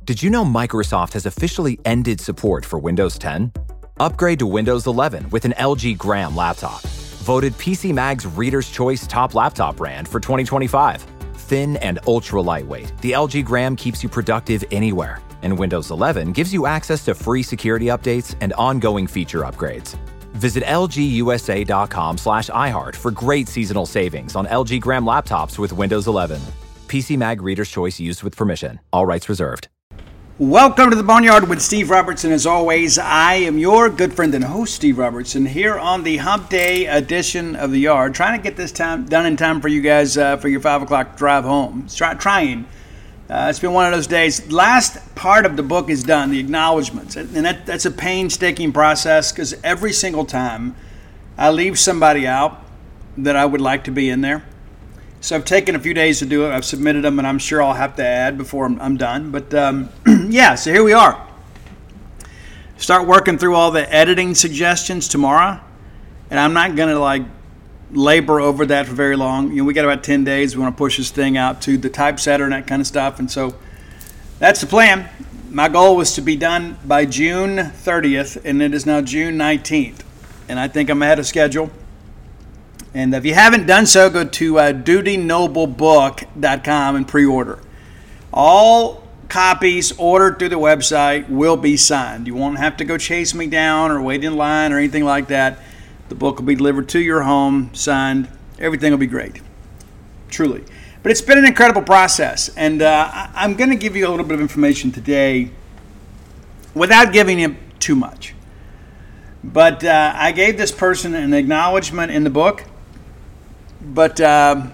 Did you know Microsoft has officially ended support for Windows 10? Upgrade to Windows 11 with an LG Gram laptop. Voted PC Mag's Reader's Choice Top Laptop Brand for 2025. Thin and ultra lightweight, the LG Gram keeps you productive anywhere. And Windows 11 gives you access to free security updates and ongoing feature upgrades. Visit lgusa.com/iHeart for great seasonal savings on LG Gram laptops with Windows 11. PC Mag Reader's Choice used with permission. All rights reserved. Welcome to the Boneyard with Steve Robertson. As always, I am your good friend and host, Steve Robertson, here on the Hump Day edition of The Yard, trying to get this done in time for you guys for your 5 o'clock drive home. Trying. It's been one of those days. Last part of the book is done, the acknowledgments. And that's a painstaking process because every single time I leave somebody out that I would like to be in there. So I've taken a few days to do it. I've submitted them, and I'm sure I'll have to add before I'm done. But yeah, so here we are. Start working through all the editing suggestions tomorrow. And I'm not going to labor over that for very long. We got about 10 days. We want to push this thing out to the typesetter and that kind of stuff. And so that's the plan. My goal was to be done by June 30th, and it is now June 19th. And I think I'm ahead of schedule. And if you haven't done so, go to dutynoblebook.com and pre-order. All copies ordered through the website will be signed. You won't have to go chase me down or wait in line or anything like that. The book will be delivered to your home, signed. Everything will be great. Truly. But it's been an incredible process. And I'm going to give you a little bit of information today without giving you too much. But I gave this person an acknowledgement in the book. But Sam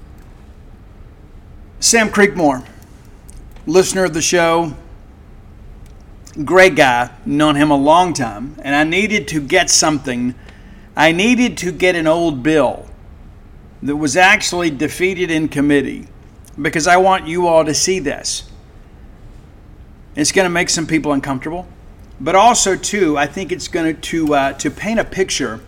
Creekmore, listener of the show, great guy, known him a long time, and I needed to get something. I needed to get an old bill that was actually defeated in committee because I want you all to see this. It's going to make some people uncomfortable, but also, too, I think it's going to paint a picture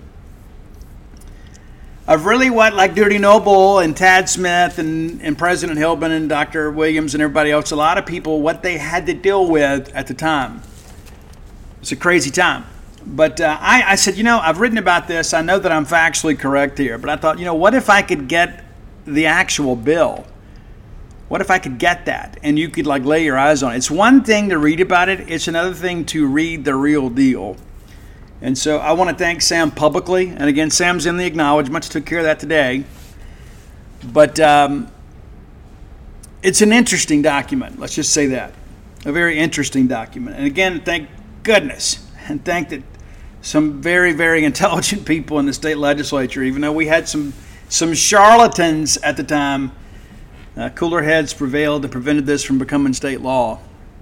of really what, like Duty Noble and Tad Smith and President Hillman and Dr. Williams and everybody else, a lot of people, what they had to deal with at the time. It's a crazy time. But I said, I've written about this. I know that I'm factually correct here. But I thought, what if I could get the actual bill? What if I could get that? And you could lay your eyes on it. It's one thing to read about it. It's another thing to read the real deal. And so I want to thank Sam publicly. And again, Sam's in the acknowledgments. Took care of that today. But it's an interesting document. Let's just say that. A very interesting document. And again, thank goodness. And thank that some very, very intelligent people in the state legislature, even though we had some charlatans at the time, cooler heads prevailed and prevented this from becoming state law.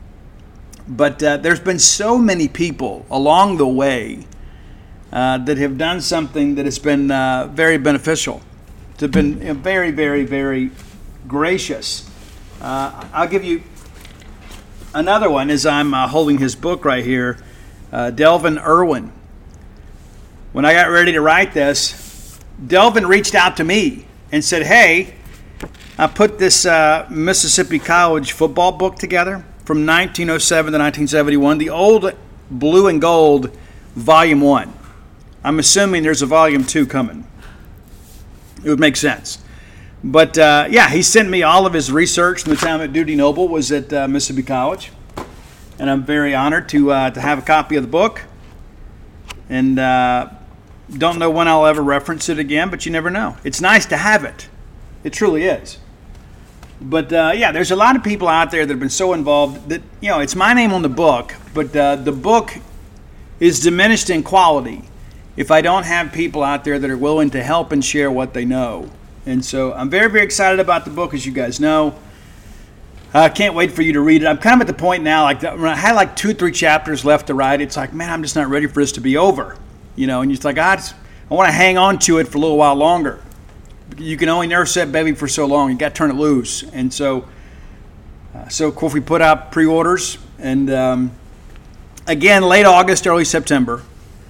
But there's been so many people along the way that have done something that has been very beneficial. They've been very, very, very gracious. I'll give you another one as I'm holding his book right here, Delvin Irwin. When I got ready to write this, Delvin reached out to me and said, hey, I put this Mississippi College football book together from 1907 to 1971, the old blue and gold volume 1. I'm assuming there's a volume 2 coming. It would make sense. But he sent me all of his research from the time at Duty Noble was at Mississippi College. And I'm very honored to have a copy of the book. And don't know when I'll ever reference it again, but you never know. It's nice to have it. It truly is. But there's a lot of people out there that have been so involved that, it's my name on the book, but the book is diminished in quality if I don't have people out there that are willing to help and share what they know. And so I'm very, very excited about the book, as you guys know. I can't wait for you to read it. I'm kind of at the point now, when I had 2 or 3 chapters left to write, it's man, I'm just not ready for this to be over. And you're I want to hang on to it for a little while longer. You can only nurse that baby for so long. You got to turn it loose. And so of course, we put out pre-orders. And again, late August, early September.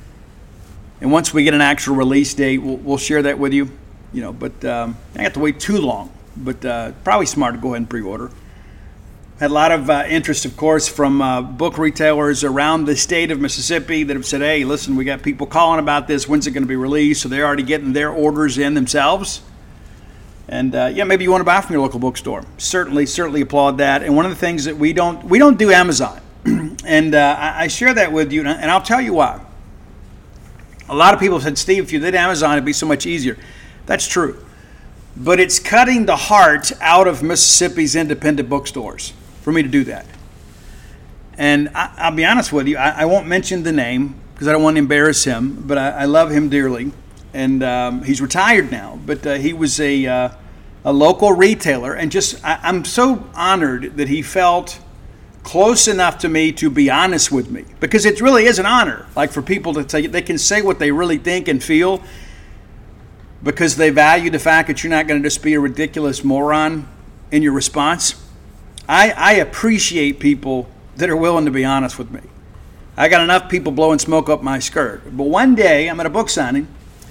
And once we get an actual release date, we'll share that with you. But I got to wait too long. But probably smart to go ahead and pre-order. Had a lot of interest, of course, from book retailers around the state of Mississippi that have said, hey, listen, we got people calling about this. When's it going to be released? So they're already getting their orders in themselves. And maybe you want to buy from your local bookstore. Certainly applaud that. And one of the things that we don't do Amazon. And I share that with you, and I'll tell you why. A lot of people said, Steve, if you did Amazon, it'd be so much easier. That's true. But it's cutting the heart out of Mississippi's independent bookstores for me to do that. And I'll be honest with you, I won't mention the name because I don't want to embarrass him, but I love him dearly. And he's retired now, but he was a local retailer. And I'm so honored that he felt close enough to me to be honest with me, because it really is an honor, like for people to say they can say what they really think and feel because they value the fact that you're not going to just be a ridiculous moron in your response. I appreciate people that are willing to be honest with me. I got enough people blowing smoke up my skirt. But one day I'm at a book signing,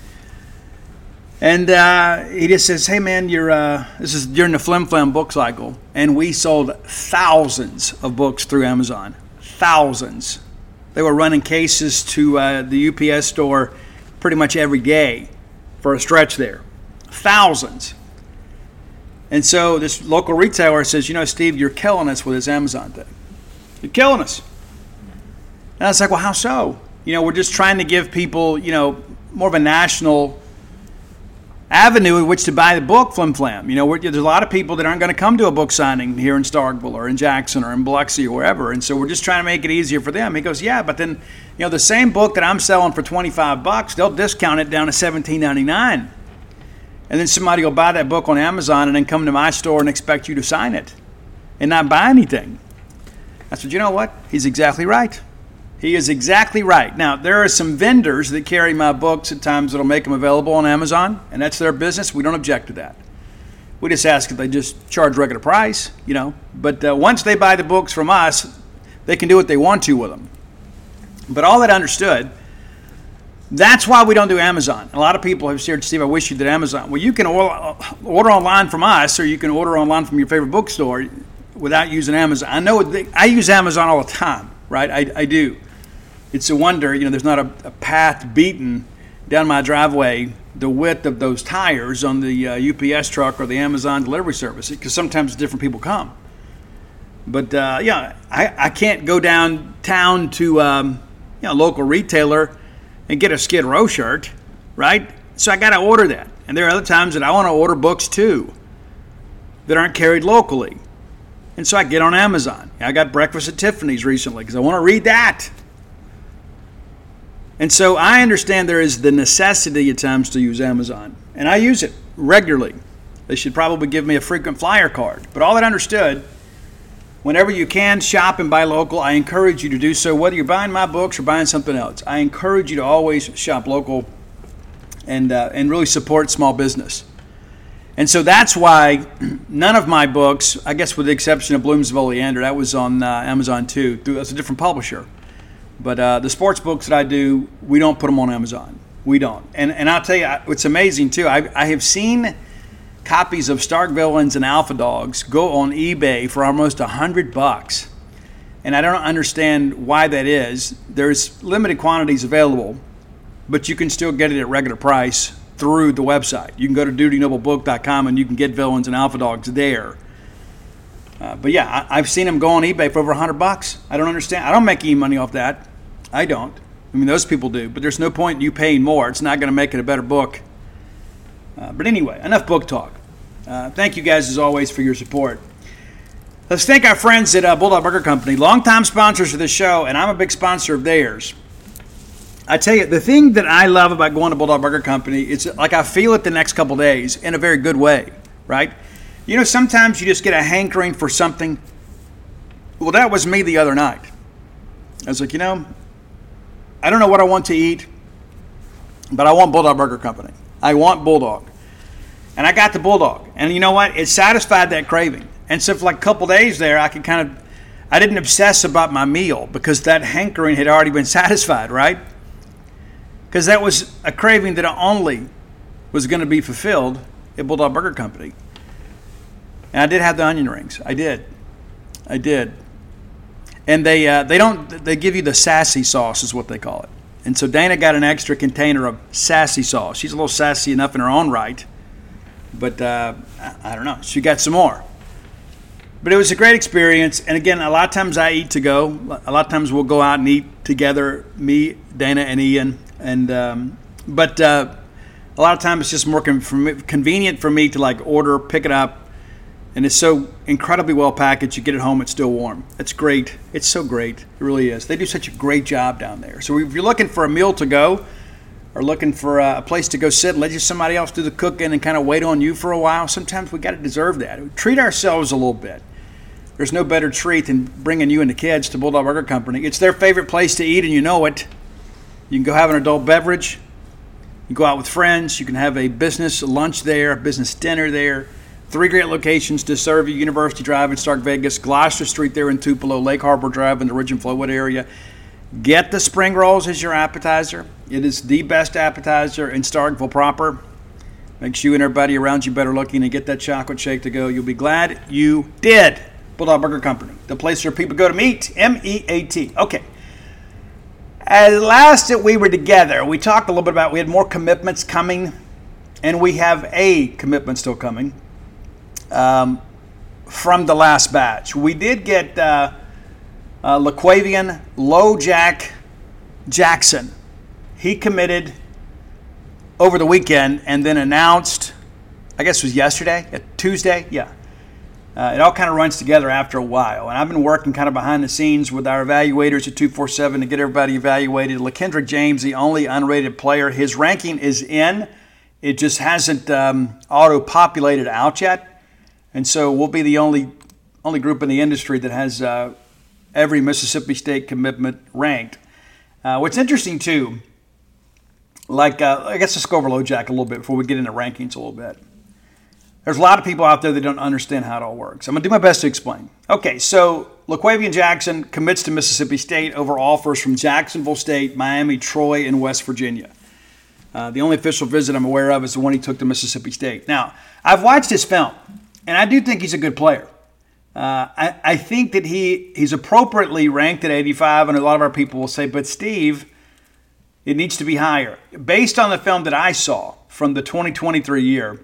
and he just says, hey man, this is during the Flim Flam book cycle, and we sold thousands of books through Amazon. Thousands. They were running cases to the UPS store pretty much every day for a stretch there. Thousands. And so this local retailer says, Steve, you're killing us with this Amazon thing. You're killing us. And I was like, well, how so? We're just trying to give people, more of a national avenue in which to buy the book, Flim Flam. There's a lot of people that aren't going to come to a book signing here in Starkville or in Jackson or in Biloxi or wherever. And so we're just trying to make it easier for them. He goes, yeah, but then, the same book that I'm selling for $25, they'll discount it down to $17.99. And then somebody will buy that book on Amazon and then come to my store and expect you to sign it and not buy anything. I said, you know what? He's exactly right. He is exactly right. Now, there are some vendors that carry my books at times that'll make them available on Amazon, and that's their business. We don't object to that. We just ask if they just charge regular price, But once they buy the books from us, they can do what they want to with them. But all that understood, that's why we don't do Amazon. A lot of people have said, Steve, I wish you did Amazon. Well, you can order online from us, or you can order online from your favorite bookstore without using Amazon. I know I use Amazon all the time, right? I do. It's a wonder, there's not a path beaten down my driveway the width of those tires on the UPS truck or the Amazon delivery service, because sometimes different people come. But I can't go downtown to a local retailer and get a Skid Row shirt, right? So I got to order that. And there are other times that I want to order books too that aren't carried locally. And so I get on Amazon. I got Breakfast at Tiffany's recently because I want to read that. And so I understand there is the necessity at times to use Amazon. And I use it regularly. They should probably give me a frequent flyer card. But all that understood, whenever you can shop and buy local, I encourage you to do so, whether you're buying my books or buying something else. I encourage you to always shop local and really support small business. And so that's why none of my books, I guess with the exception of Blooms of Oleander, that was on Amazon too. That's a different publisher. But the sports books that I do, we don't put them on Amazon. We don't. And I'll tell you, it's amazing too. I have seen copies of Stark Villains and Alpha Dogs go on eBay for almost $100. And I don't understand why that is. There's limited quantities available, but you can still get it at regular price through the website. You can go to dutynoblebook.com and you can get Villains and Alpha Dogs there. But yeah, I've seen them go on eBay for over $100. I don't understand. I don't make any money off that. I don't. I mean, those people do. But there's no point in you paying more. It's not going to make it a better book. But anyway, enough book talk. Thank you guys, as always, for your support. Let's thank our friends at Bulldog Burger Company, longtime sponsors of this show, and I'm a big sponsor of theirs. I tell you, the thing that I love about going to Bulldog Burger Company, it's like I feel it the next couple days in a very good way, right? Sometimes you just get a hankering for something. Well, that was me the other night. I was like, I don't know what I want to eat, but I want Bulldog Burger Company. I want Bulldog. And I got the Bulldog. And you know what? It satisfied that craving. And so for like a couple days there, I didn't obsess about my meal because that hankering had already been satisfied, right? Because that was a craving that only was going to be fulfilled at Bulldog Burger Company. And I did have the onion rings. I did. I did. And they give you the sassy sauce is what they call it. And so Dana got an extra container of sassy sauce. She's a little sassy enough in her own right. But I don't know. She got some more. But it was a great experience. And again, a lot of times I eat to go. A lot of times we'll go out and eat together, me, Dana, and Ian. But a lot of times it's just more convenient for me to like order, pick it up. And it's so incredibly well packaged. You get it home, it's still warm. It's great. It's so great. It really is. They do such a great job down there. So if you're looking for a meal to go or looking for a place to go sit and let somebody else do the cooking and kind of wait on you for a while, sometimes we got to deserve that. We treat ourselves a little bit. There's no better treat than bringing you and the kids to Bulldog Burger Company. It's their favorite place to eat, and you know it. You can go have an adult beverage. You go out with friends. You can have a business lunch there, a business dinner there. 3 great locations to serve you: University Drive in Stark Vegas, Gloucester Street there in Tupelo, Lake Harbor Drive in the Ridge and Flowood area. Get the spring rolls as your appetizer. It is the best appetizer in Starkville proper. Makes you and everybody around you better looking, and get that chocolate shake to go. You'll be glad you did. Bulldog Burger Company, the place where people go to meet, M-E-A-T. Okay. As last that we were together, we talked a little bit about we had more commitments coming, and we have a commitment still coming. From the last batch. We did get LaQuavian LoJack Jackson. He committed over the weekend and then announced, I guess it was yesterday, Tuesday, yeah. It all kind of runs together after a while. And I've been working kind of behind the scenes with our evaluators at 247 to get everybody evaluated. LaKendrick James, the only unrated player, his ranking is in. It just hasn't auto-populated out yet. And so we'll be the only group in the industry that has every Mississippi State commitment ranked. What's interesting, too, I guess let's go over LoJack a little bit before we get into rankings a little bit. There's a lot of people out there that don't understand how it all works. I'm going to do my best to explain. Okay, so LaQuavian Jackson commits to Mississippi State over offers from Jacksonville State, Miami, Troy, and West Virginia. The only official visit I'm aware of is the one he took to Mississippi State. Now, I've watched his film. And I do think he's a good player. I think that he's appropriately ranked at 85, and a lot of our people will say, but Steve, it needs to be higher. Based on the film that I saw from the 2023 year,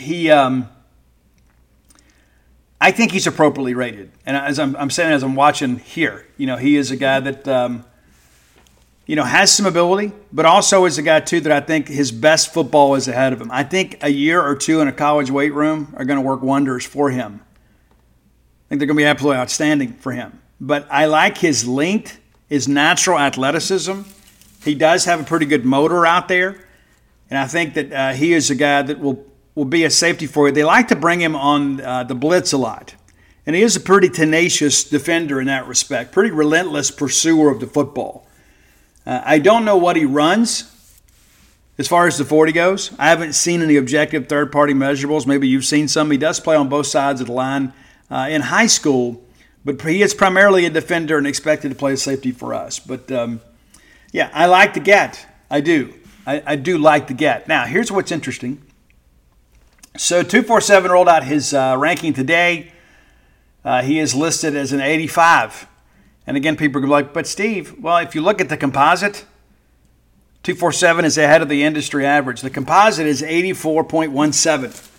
I think he's appropriately rated. And as I'm saying, as I'm watching here, he is a guy that, has some ability, but also is a guy, too, that I think his best football is ahead of him. I think a year or two in a college weight room are going to work wonders for him. I think they're going to be absolutely outstanding for him. But I like his length, his natural athleticism. He does have a pretty good motor out there. And I think that he is a guy that will be a safety for you. They like to bring him on the blitz a lot. And he is a pretty tenacious defender in that respect, pretty relentless pursuer of the football. I don't know what he runs as far as the 40 goes. I haven't seen any objective third-party measurables. Maybe you've seen some. He does play on both sides of the line in high school, but he is primarily a defender and expected to play safety for us. But, I like the get. I do. I do like the get. Now, here's what's interesting. So 247 rolled out his ranking today. He is listed as an 85. And again, people are going to be like, but Steve, well, if you look at the composite, 247 is ahead of the industry average. The composite is 84.17.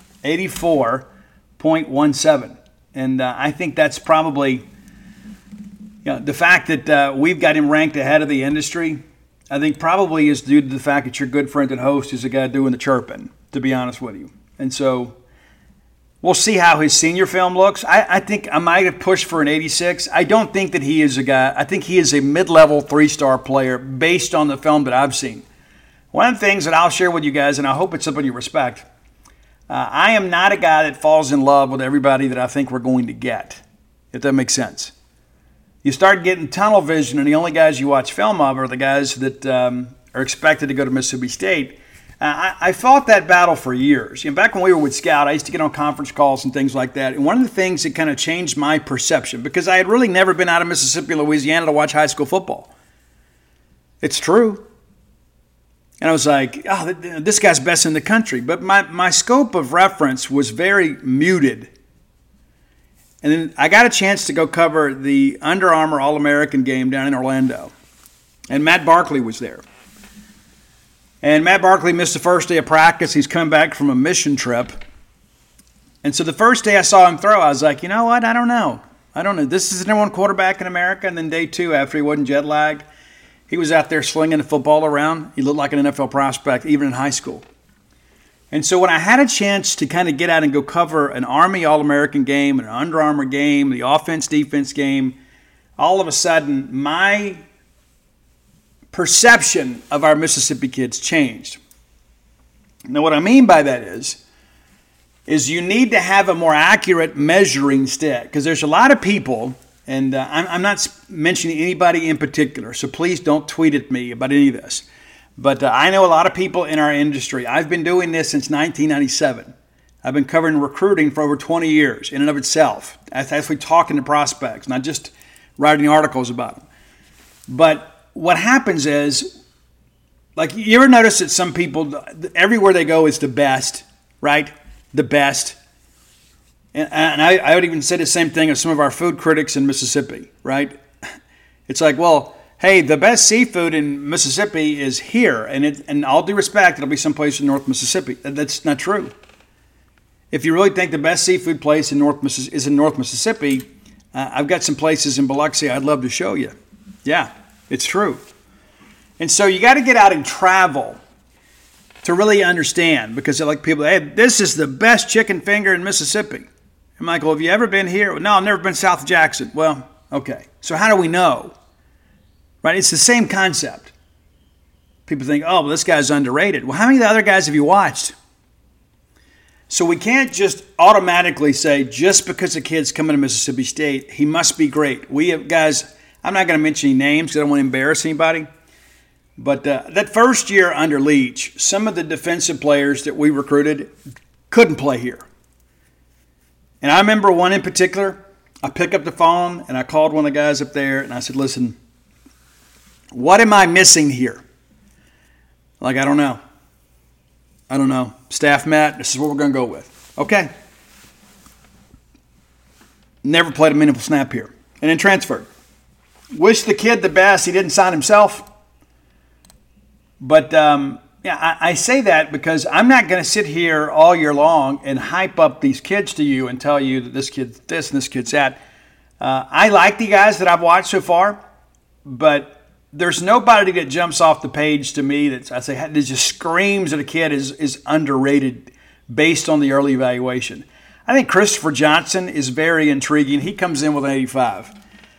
84.17. And I think that's probably, the fact that we've got him ranked ahead of the industry, I think probably is due to the fact that your good friend and host is a guy doing the chirping, to be honest with you. And so we'll see how his senior film looks. I think I might have pushed for an 86. I don't think that he is a guy. I think he is a mid-level 3-star player based on the film that I've seen. One of the things that I'll share with you guys, and I hope it's something you respect, I am not a guy that falls in love with everybody that I think we're going to get, if that makes sense. You start getting tunnel vision, and the only guys you watch film of are the guys that are expected to go to Mississippi State. I fought that battle for years. Back when we were with Scout, I used to get on conference calls and things like that. And one of the things that kind of changed my perception, because I had really never been out of Mississippi, Louisiana to watch high school football. It's true. And I was like, oh, this guy's best in the country. But my scope of reference was very muted. And then I got a chance to go cover the Under Armour All-American game down in Orlando. And Matt Barkley was there. And Matt Barkley missed the first day of practice. He's come back from a mission trip. And so the first day I saw him throw, I was like, you know what? I don't know. This is the number one quarterback in America. And then day two, after he wasn't jet lagged, he was out there slinging the football around. He looked like an NFL prospect, even in high school. And so when I had a chance to kind of get out and go cover an Army All-American game, an Under Armour game, the offense-defense game, all of a sudden my perception of our Mississippi kids changed. Now what I mean by that is you need to have a more accurate measuring stick, because there's a lot of people, and I'm not mentioning anybody in particular, so please don't tweet at me about any of this. But I know a lot of people in our industry. I've been doing this since 1997. I've been covering recruiting for over 20 years in and of itself. Actually talking to prospects, not just writing articles about them. But what happens is, like, you ever notice that some people, everywhere they go is the best, right? The best. And I would even say the same thing of some of our food critics in Mississippi, right? It's like, well, hey, the best seafood in Mississippi is here. And all due respect, it'll be someplace in North Mississippi. That's not true. If you really think the best seafood place in North Mississippi, I've got some places in Biloxi I'd love to show you. Yeah, it's true. And so you got to get out and travel to really understand, because like people, hey, this is the best chicken finger in Mississippi. I'm like, well, have you ever been here? No, I've never been south of Jackson. Well, okay. So how do we know? Right? It's the same concept. People think, oh, well, this guy's underrated. Well, how many of the other guys have you watched? So we can't just automatically say, just because a kid's coming to Mississippi State, he must be great. We have guys, I'm not going to mention any names because I don't want to embarrass anybody. But that first year under Leach, some of the defensive players that we recruited couldn't play here. And I remember one in particular. I picked up the phone and I called one of the guys up there and I said, listen, what am I missing here? Like, I don't know. Staff Matt, this is what we're going to go with. Okay. Never played a meaningful snap here. And then transferred. Wish the kid the best. He didn't sign himself. But I say that because I'm not going to sit here all year long and hype up these kids to you and tell you that this kid's this and this kid's that. I like the guys that I've watched so far, but there's nobody that jumps off the page to me that I say that just screams that a kid is underrated based on the early evaluation. I think Christopher Johnson is very intriguing. He comes in with an 85.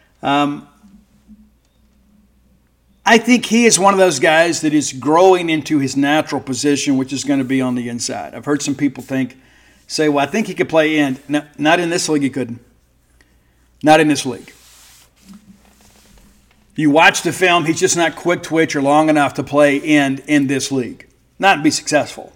I think he is one of those guys that is growing into his natural position, which is going to be on the inside. I've heard some people say, well, I think he could play end. No, not in this league he couldn't. Not in this league. You watch the film, he's just not quick twitch or long enough to play end in this league. Not be successful.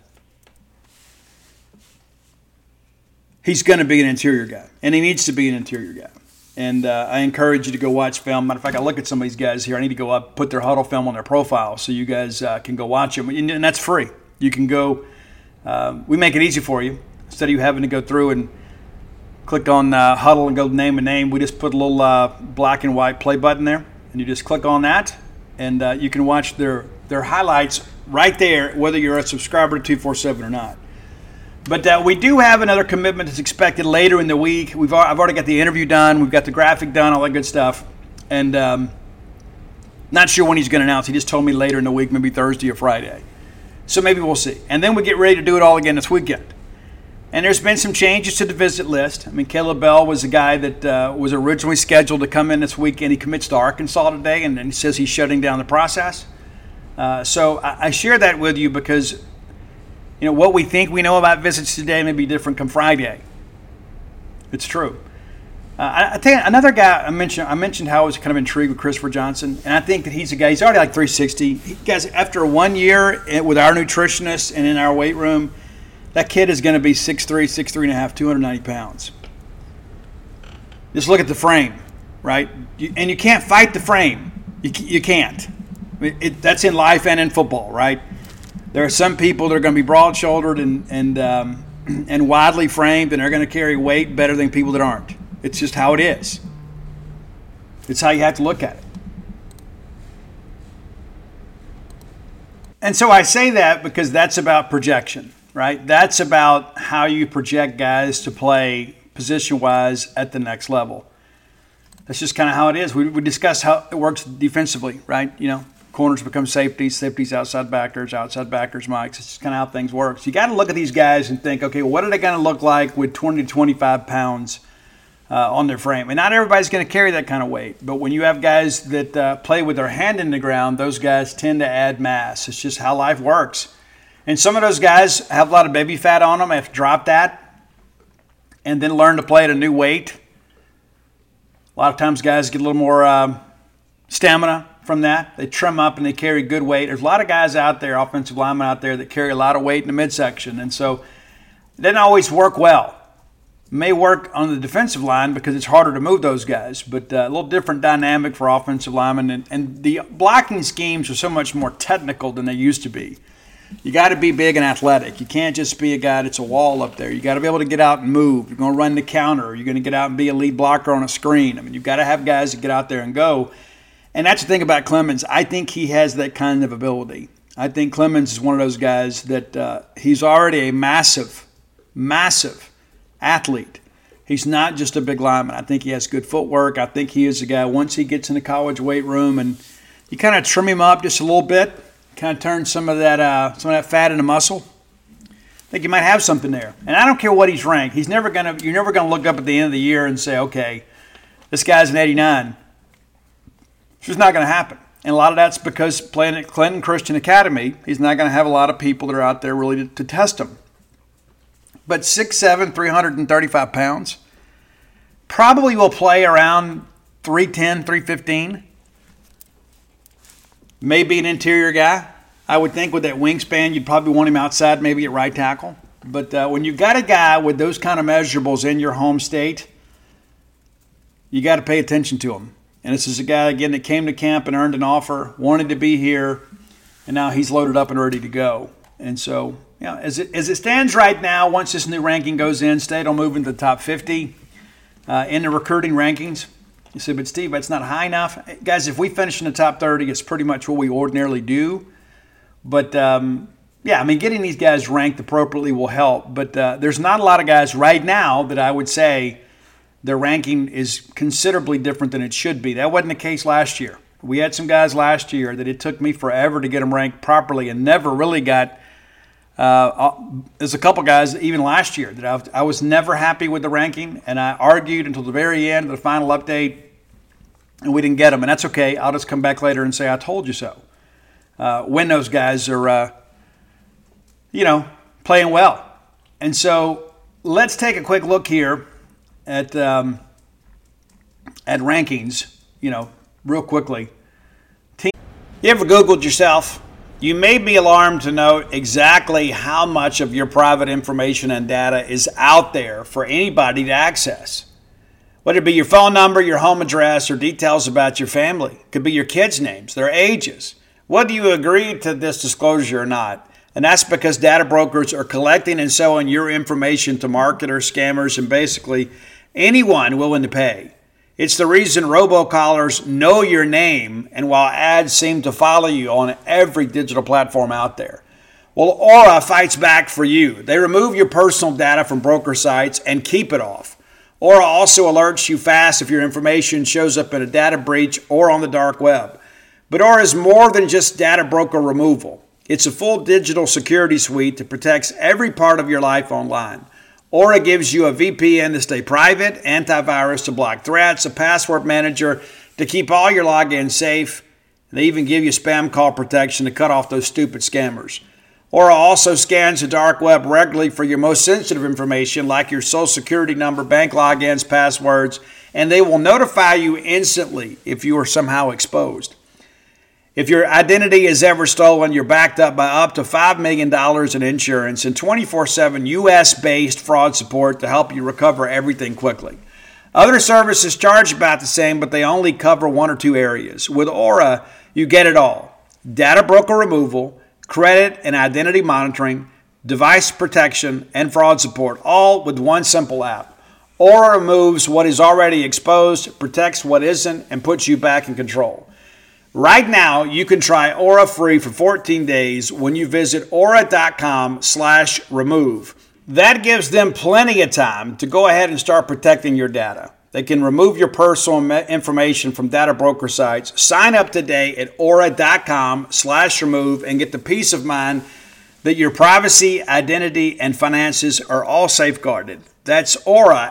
He's going to be an interior guy, and he needs to be an interior guy. And I encourage you to go watch film. Matter of fact, I look at some of these guys here. I need to go up, put their huddle film on their profile so you guys can go watch them. And that's free. You can go. We make it easy for you. Instead of you having to go through and click on huddle and go name a name, we just put a little black and white play button there. And you just click on that, and you can watch their highlights right there, whether you're a subscriber to 247 or not. But we do have another commitment that's expected later in the week. I've already got the interview done. We've got the graphic done, all that good stuff. And not sure when he's going to announce. He just told me later in the week, maybe Thursday or Friday. So maybe we'll see. And then we get ready to do it all again this weekend. And there's been some changes to the visit list. I mean, Caleb Bell was a guy that was originally scheduled to come in this weekend. He commits to Arkansas today, and he says he's shutting down the process. So I share that with you because, you know, what we think we know about visits today may be different come Friday. It's true. I tell you, another guy I mentioned how I was kind of intrigued with Christopher Johnson, and I think that he's a guy. He's already like 360. Guys, after 1 year with our nutritionist and in our weight room, that kid is going to be 6'3", 6'3 and a half, 290 pounds. Just look at the frame, right? And you can't fight the frame. You can't. That's in life and in football, right? There are some people that are going to be broad-shouldered and widely framed, and they're going to carry weight better than people that aren't. It's just how it is. It's how you have to look at it. And so I say that because that's about projection, right? That's about how you project guys to play position-wise at the next level. That's just kind of how it is. We discussed how it works defensively, right? You know, corners become safeties, safeties outside backers mics. It's just kind of how things work. So you got to look at these guys and think, okay, what are they going to look like with 20 to 25 pounds on their frame? And not everybody's going to carry that kind of weight. But when you have guys that play with their hand in the ground, those guys tend to add mass. It's just how life works. And some of those guys have a lot of baby fat on them. They have to drop that and then learn to play at a new weight. A lot of times guys get a little more stamina from that. They trim up and they carry good weight. There's a lot of guys out there, offensive linemen out there, that carry a lot of weight in the midsection. And so it doesn't always work well. It may work on the defensive line because it's harder to move those guys, but a little different dynamic for offensive linemen. And the blocking schemes are so much more technical than they used to be. You got to be big and athletic. You can't just be a guy that's a wall up there. You got to be able to get out and move. You're going to run the counter. You're going to get out and be a lead blocker on a screen. I mean, you've got to have guys that get out there and go. And that's the thing about Clemens. I think he has that kind of ability. I think Clemens is one of those guys that he's already a massive, massive athlete. He's not just a big lineman. I think he has good footwork. I think he is a guy, once he gets in the college weight room and you kind of trim him up just a little bit, kind of turn some of that fat into muscle, I think you might have something there. And I don't care what he's ranked. You're never gonna look up at the end of the year and say, okay, this guy's an 89. It's just not going to happen. And a lot of that's because playing at Clinton Christian Academy, he's not going to have a lot of people that are out there really to test him. But 6'7", 335 pounds, probably will play around 310, 315. Maybe an interior guy. I would think with that wingspan, you'd probably want him outside, maybe at right tackle. But when you've got a guy with those kind of measurables in your home state, you got to pay attention to him. And this is a guy, again, that came to camp and earned an offer, wanted to be here, and now he's loaded up and ready to go. And so, you know, as it stands right now, once this new ranking goes in, State will move into the top 50 in the recruiting rankings. You say, but Steve, that's not high enough. Guys, if we finish in the top 30, it's pretty much what we ordinarily do. But, yeah, I mean, getting these guys ranked appropriately will help. But there's not a lot of guys right now that I would say their ranking is considerably different than it should be. That wasn't the case last year. We had some guys last year that it took me forever to get them ranked properly and never really got there's a couple guys even last year that I was never happy with the ranking, and I argued until the very end of the final update, and we didn't get them. And that's okay. I'll just come back later and say I told you so. When those guys are, playing well. And so let's take a quick look here at rankings, real quickly. You ever Googled yourself? You may be alarmed to note exactly how much of your private information and data is out there for anybody to access. Whether it be your phone number, your home address, or details about your family. It could be your kids' names, their ages. Whether you agree to this disclosure or not. And that's because data brokers are collecting and selling your information to marketers, scammers, and basically anyone willing to pay. It's the reason robocallers know your name, and while ads seem to follow you on every digital platform out there. Well, Aura fights back for you. They remove your personal data from broker sites and keep it off. Aura also alerts you fast if your information shows up in a data breach or on the dark web. But Aura is more than just data broker removal. It's a full digital security suite that protects every part of your life online. Aura gives you a VPN to stay private, antivirus to block threats, a password manager to keep all your logins safe. They even give you spam call protection to cut off those stupid scammers. Aura also scans the dark web regularly for your most sensitive information like your social security number, bank logins, passwords, and they will notify you instantly if you are somehow exposed. If your identity is ever stolen, you're backed up by up to $5 million in insurance and 24/7 U.S.-based fraud support to help you recover everything quickly. Other services charge about the same, but they only cover one or two areas. With Aura, you get it all. Data broker removal, credit and identity monitoring, device protection, and fraud support, all with one simple app. Aura removes what is already exposed, protects what isn't, and puts you back in control. Right now, you can try Aura free for 14 days when you visit aura.com/remove. That gives them plenty of time to go ahead and start protecting your data. They can remove your personal information from data broker sites. Sign up today at aura.com/remove and get the peace of mind that your privacy, identity, and finances are all safeguarded. That's Aura,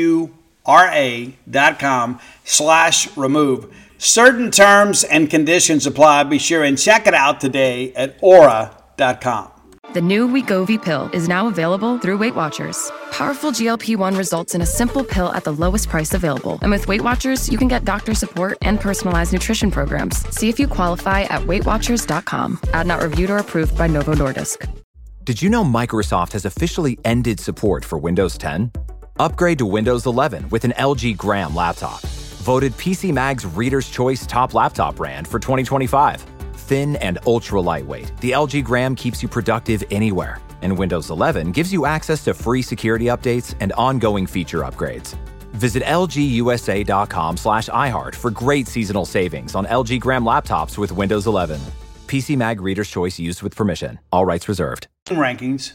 AURA.com/remove. Certain terms and conditions apply. Be sure and check it out today at aura.com. The new Wegovy pill is now available through Weight Watchers. Powerful GLP-1 results in a simple pill at the lowest price available. And with Weight Watchers, you can get doctor support and personalized nutrition programs. See if you qualify at weightwatchers.com. Ad not reviewed or approved by Novo Nordisk. Did you know Microsoft has officially ended support for Windows 10? Upgrade to Windows 11 with an LG Gram laptop. Voted PC Mag's Reader's Choice Top Laptop Brand for 2025. Thin and ultra lightweight, the LG Gram keeps you productive anywhere. And Windows 11 gives you access to free security updates and ongoing feature upgrades. Visit lgusa.com/iHeart for great seasonal savings on LG Gram laptops with Windows 11. PC Mag Reader's Choice used with permission. All rights reserved. Rankings.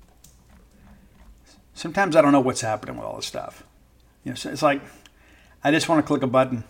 Sometimes I don't know what's happening with all this stuff. It's like I just want to click a button,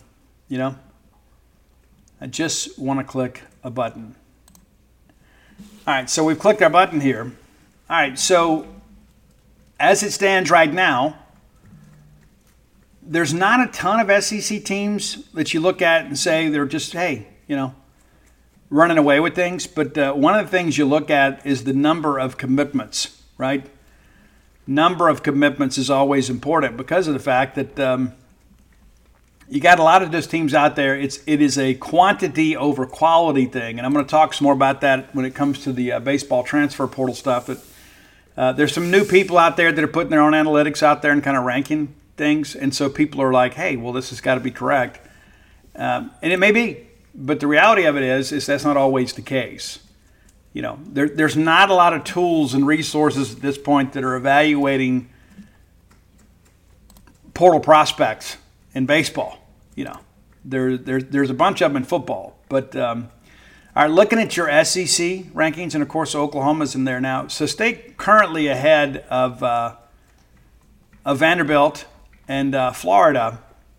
I just want to click a button. All right, so we've clicked our button here. All right, so as it stands right now, there's not a ton of SEC teams that you look at and say they're just, running away with things. But one of the things you look at is the number of commitments, right? Number of commitments is always important because of the fact that you got a lot of those teams out there. It is a quantity over quality thing, and I'm going to talk some more about that when it comes to the baseball transfer portal stuff. But there's some new people out there that are putting their own analytics out there and kind of ranking things, and so people are like, "Hey, well, this has got to be correct," and it may be, but the reality of it is that's not always the case. There's not a lot of tools and resources at this point that are evaluating portal prospects in baseball. There's a bunch of them in football. But all right, looking at your SEC rankings, and of course Oklahoma's in there now. So State currently ahead of Vanderbilt and Florida.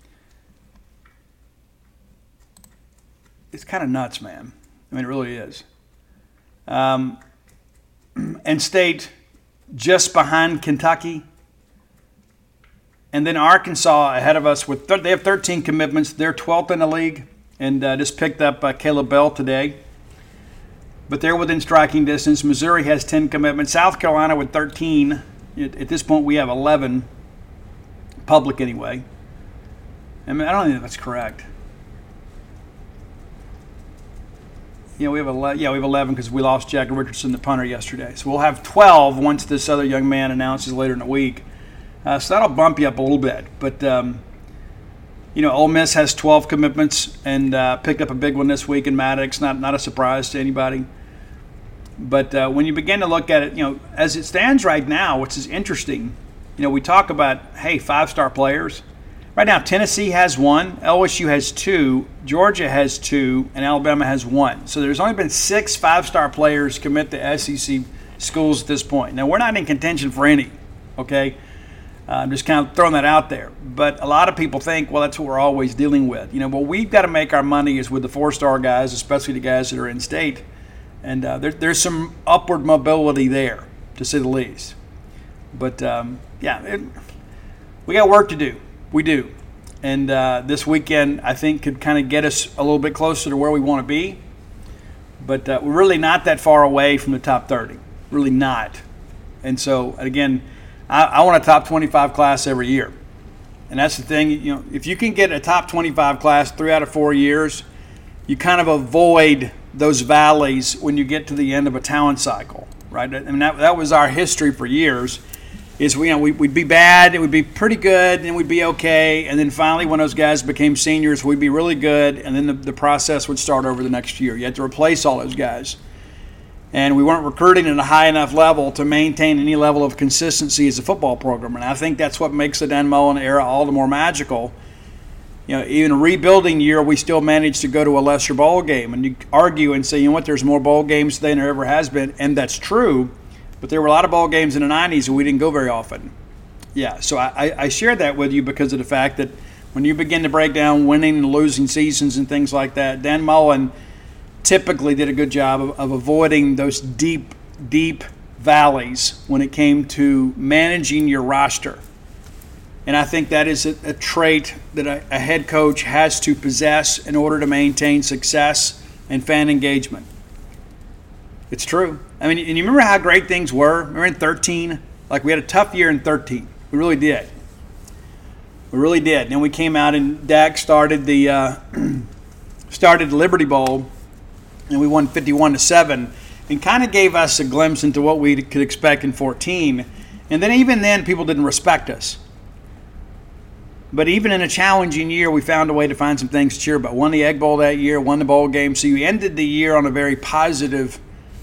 It's kind of nuts, man. I mean, it really is. And State just behind Kentucky. And then Arkansas ahead of us with they have 13 commitments. They're 12th in the league, and just picked up Caleb Bell today. But they're within striking distance. Missouri has 10 commitments. South Carolina with 13. At this point, we have 11 public anyway. I mean, I don't think that's correct. We have 11 because we lost Jack Richardson, the punter, yesterday. So we'll have 12 once this other young man announces later in the week. So that'll bump you up a little bit. But, Ole Miss has 12 commitments and picked up a big one this week in Maddox. Not a surprise to anybody. But when you begin to look at it, as it stands right now, which is interesting, we talk about, hey, 5-star players. Right now, Tennessee has 1, LSU has 2, Georgia has 2, and Alabama has 1. So there's only been 6 5-star players commit to SEC schools at this point. Now, we're not in contention for any, okay? I'm just kind of throwing that out there. But a lot of people think, well, that's what we're always dealing with. What we've got to make our money is with the 4-star guys, especially the guys that are in state. And there's some upward mobility there, to say the least. But, we got work to do. We do. And this weekend, I think, could kind of get us a little bit closer to where we want to be. But we're really not that far away from the top 30. Really not. And so, again, I want a top 25 class every year. And that's the thing, if you can get a top 25 class 3 out of 4 years, you kind of avoid those valleys when you get to the end of a talent cycle, right? I mean, that was our history for years, is we'd be bad, it would be pretty good, and we'd be okay, and then finally when those guys became seniors, we'd be really good, and then the process would start over the next year. You had to replace all those guys. And we weren't recruiting at a high enough level to maintain any level of consistency as a football program. And I think that's what makes the Dan Mullen era all the more magical. Even a rebuilding year, we still managed to go to a lesser bowl game. And you argue and say, you know what, there's more bowl games today than there ever has been. And that's true. But there were a lot of bowl games in the 90s and we didn't go very often. Yeah, so I share that with you because of the fact that when you begin to break down winning and losing seasons and things like that, Dan Mullen typically did a good job of avoiding those deep, deep valleys when it came to managing your roster. And I think that is a trait that a head coach has to possess in order to maintain success and fan engagement. It's true. I mean, and you remember how great things were? Remember in 13? Like, we had a tough year in 13. We really did. We really did. And then we came out and Dak started the Liberty Bowl, and we won 51-7, and kind of gave us a glimpse into what we could expect in 14. And then even then, people didn't respect us. But even in a challenging year, we found a way to find some things to cheer about. Won the Egg Bowl that year, won the bowl game. So you ended the year on a very positive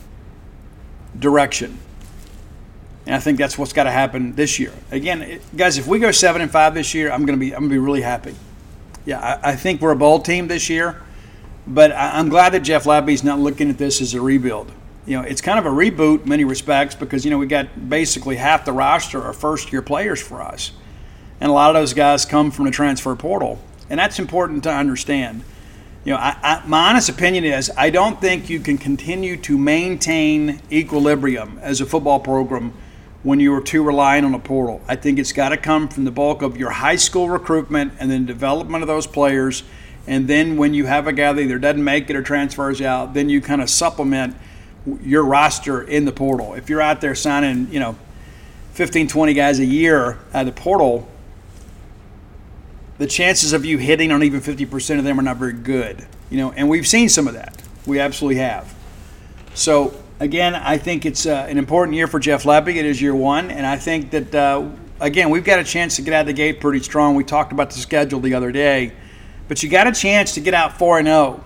direction. And I think that's what's got to happen this year. Again, guys, if we go 7-5 this year, I'm gonna be really happy. Yeah, I think we're a bowl team this year, but I'm glad that Jeff Labby's not looking at this as a rebuild. It's kind of a reboot in many respects because we got basically half the roster are first-year players for us, and a lot of those guys come from the transfer portal, and that's important to understand. My honest opinion is I don't think you can continue to maintain equilibrium as a football program when you are too reliant on a portal. I think it's got to come from the bulk of your high school recruitment and then development of those players. And then when you have a guy that either doesn't make it or transfers out, then you kind of supplement your roster in the portal. If you're out there signing, 15, 20 guys a year out of the portal, the chances of you hitting on even 50% of them are not very good. And we've seen some of that. We absolutely have. So, again, I think it's an important year for Jeff Labby. It is year one, and I think that, again, we've got a chance to get out of the gate pretty strong. We talked about the schedule the other day, but you got a chance to get out 4-0.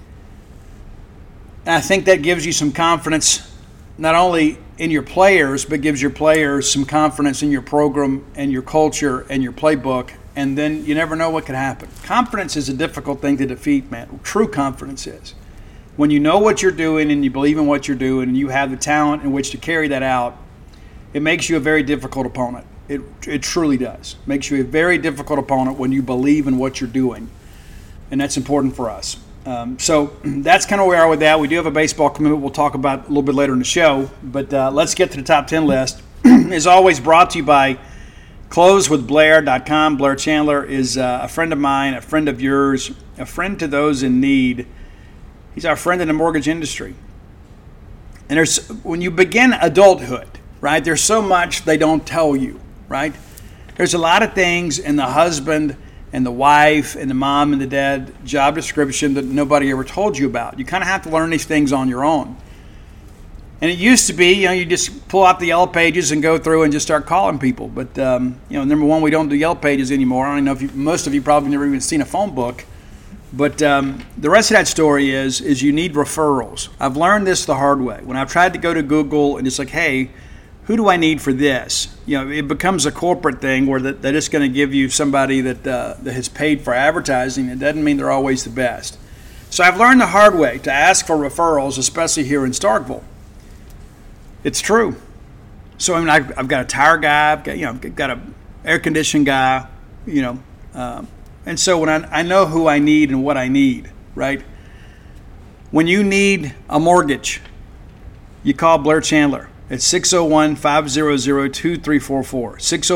And I think that gives you some confidence not only in your players, but gives your players some confidence in your program and your culture and your playbook, and then you never know what could happen. Confidence is a difficult thing to defeat, man. True confidence is. When you know what you're doing and you believe in what you're doing and you have the talent in which to carry that out, it makes you a very difficult opponent. It truly does. It makes you a very difficult opponent when you believe in what you're doing. And that's important for us. So that's kind of where we are with that. We do have a baseball commitment we'll talk about a little bit later in the show. But let's get to the top 10 list. As always, brought to you by CloseWithBlair.com. Blair Chandler is a friend of mine, a friend of yours, a friend to those in need. He's our friend in the mortgage industry. And when you begin adulthood, right, there's so much they don't tell you, right? There's a lot of things in the husband and the wife and the mom and the dad job description that nobody ever told you about. You kind of have to learn these things on your own. And it used to be, you just pull out the Yellow Pages and go through and just start calling people. But, number one, we don't do Yellow Pages anymore. I don't know if most of you probably never even seen a phone book. But the rest of that story is you need referrals. I've learned this the hard way. When I've tried to go to Google and it's like, hey, who do I need for this? It becomes a corporate thing where they're just going to give you somebody that has paid for advertising. It doesn't mean they're always the best. So I've learned the hard way to ask for referrals, especially here in Starkville. It's true. So I've got a tire guy, I've got an air conditioning guy, and so when I know who I need and what I need, right? When you need a mortgage, you call Blair Chandler at 601-500-2344.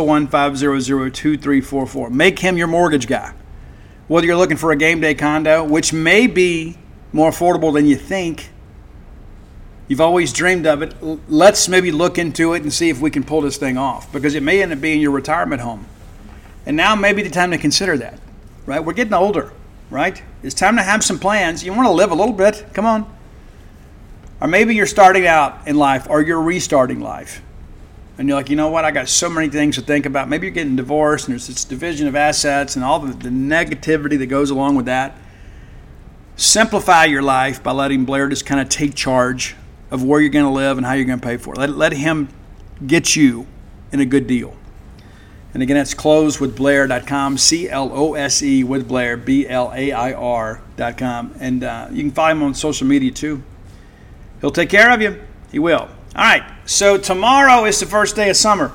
601-500-2344. Make him your mortgage guy. Whether you're looking for a game day condo, which may be more affordable than you think, you've always dreamed of it, let's maybe look into it and see if we can pull this thing off, because it may end up being your retirement home. And now may be the time to consider that. Right? We're getting older, right? It's time to have some plans. You want to live a little bit. Come on. Or maybe you're starting out in life or you're restarting life. And you're like, you know what? I got so many things to think about. Maybe you're getting divorced and there's this division of assets and all the negativity that goes along with that. Simplify your life by letting Blair just kind of take charge of where you're going to live and how you're going to pay for it. Let him get you in a good deal. And again, that's closewithblair.com, CLOSE with Blair, BLAIR.com. And you can follow him on social media too. He'll take care of you. He will. All right, so tomorrow is the first day of summer.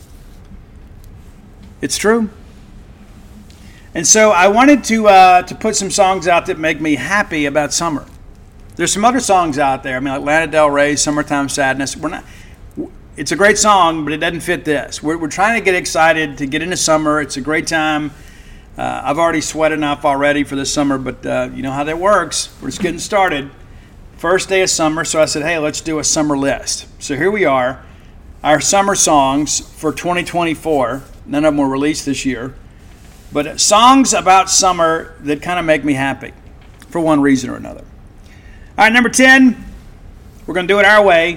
It's true. And so I wanted to put some songs out that make me happy about summer. There's some other songs out there. I mean, like Lana Del Rey's Summertime Sadness. It's a great song, but it doesn't fit this. We're trying to get excited to get into summer. It's a great time. I've already sweated enough already for this summer, but you know how that works. We're just getting started. First day of summer, so I said, hey, let's do a summer list. So here we are, our summer songs for 2024. None of them were released this year. But songs about summer that kind of make me happy for one reason or another. All right, number 10, we're going to do it our way.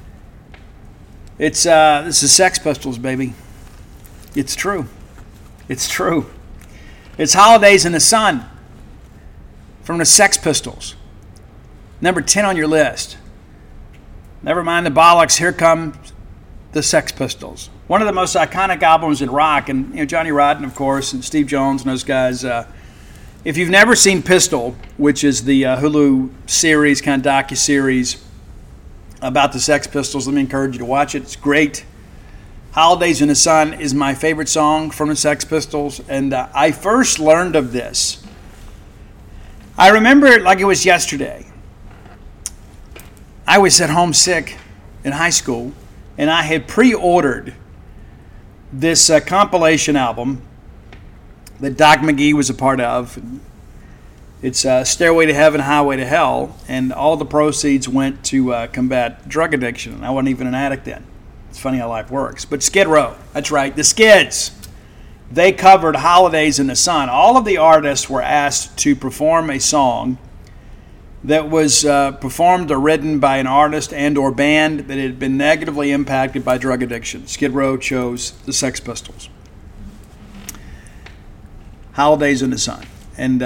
This is Sex Pistols, baby. It's true. It's true. It's Holidays in the Sun from the Sex Pistols. Number 10 on your list. Never mind the bollocks. Here come the Sex Pistols. One of the most iconic albums in rock, and you know, Johnny Rotten, of course, and Steve Jones and those guys. If you've never seen Pistol, which is the Hulu series, kind of docu-series about the Sex Pistols, let me encourage you to watch it. It's great. Holidays in the Sun is my favorite song from the Sex Pistols, and I first learned of this. I remember it like it was yesterday. I was at home sick in high school, and I had pre-ordered this compilation album that Doc McGee was a part of. It's Stairway to Heaven, Highway to Hell, and all the proceeds went to combat drug addiction. I wasn't even an addict then. It's funny how life works. But Skid Row, that's right, the Skids. They covered Holidays in the Sun. All of the artists were asked to perform a song that was performed or written by an artist and or band that had been negatively impacted by drug addiction. Skid Row chose the Sex Pistols. Holidays in the Sun. And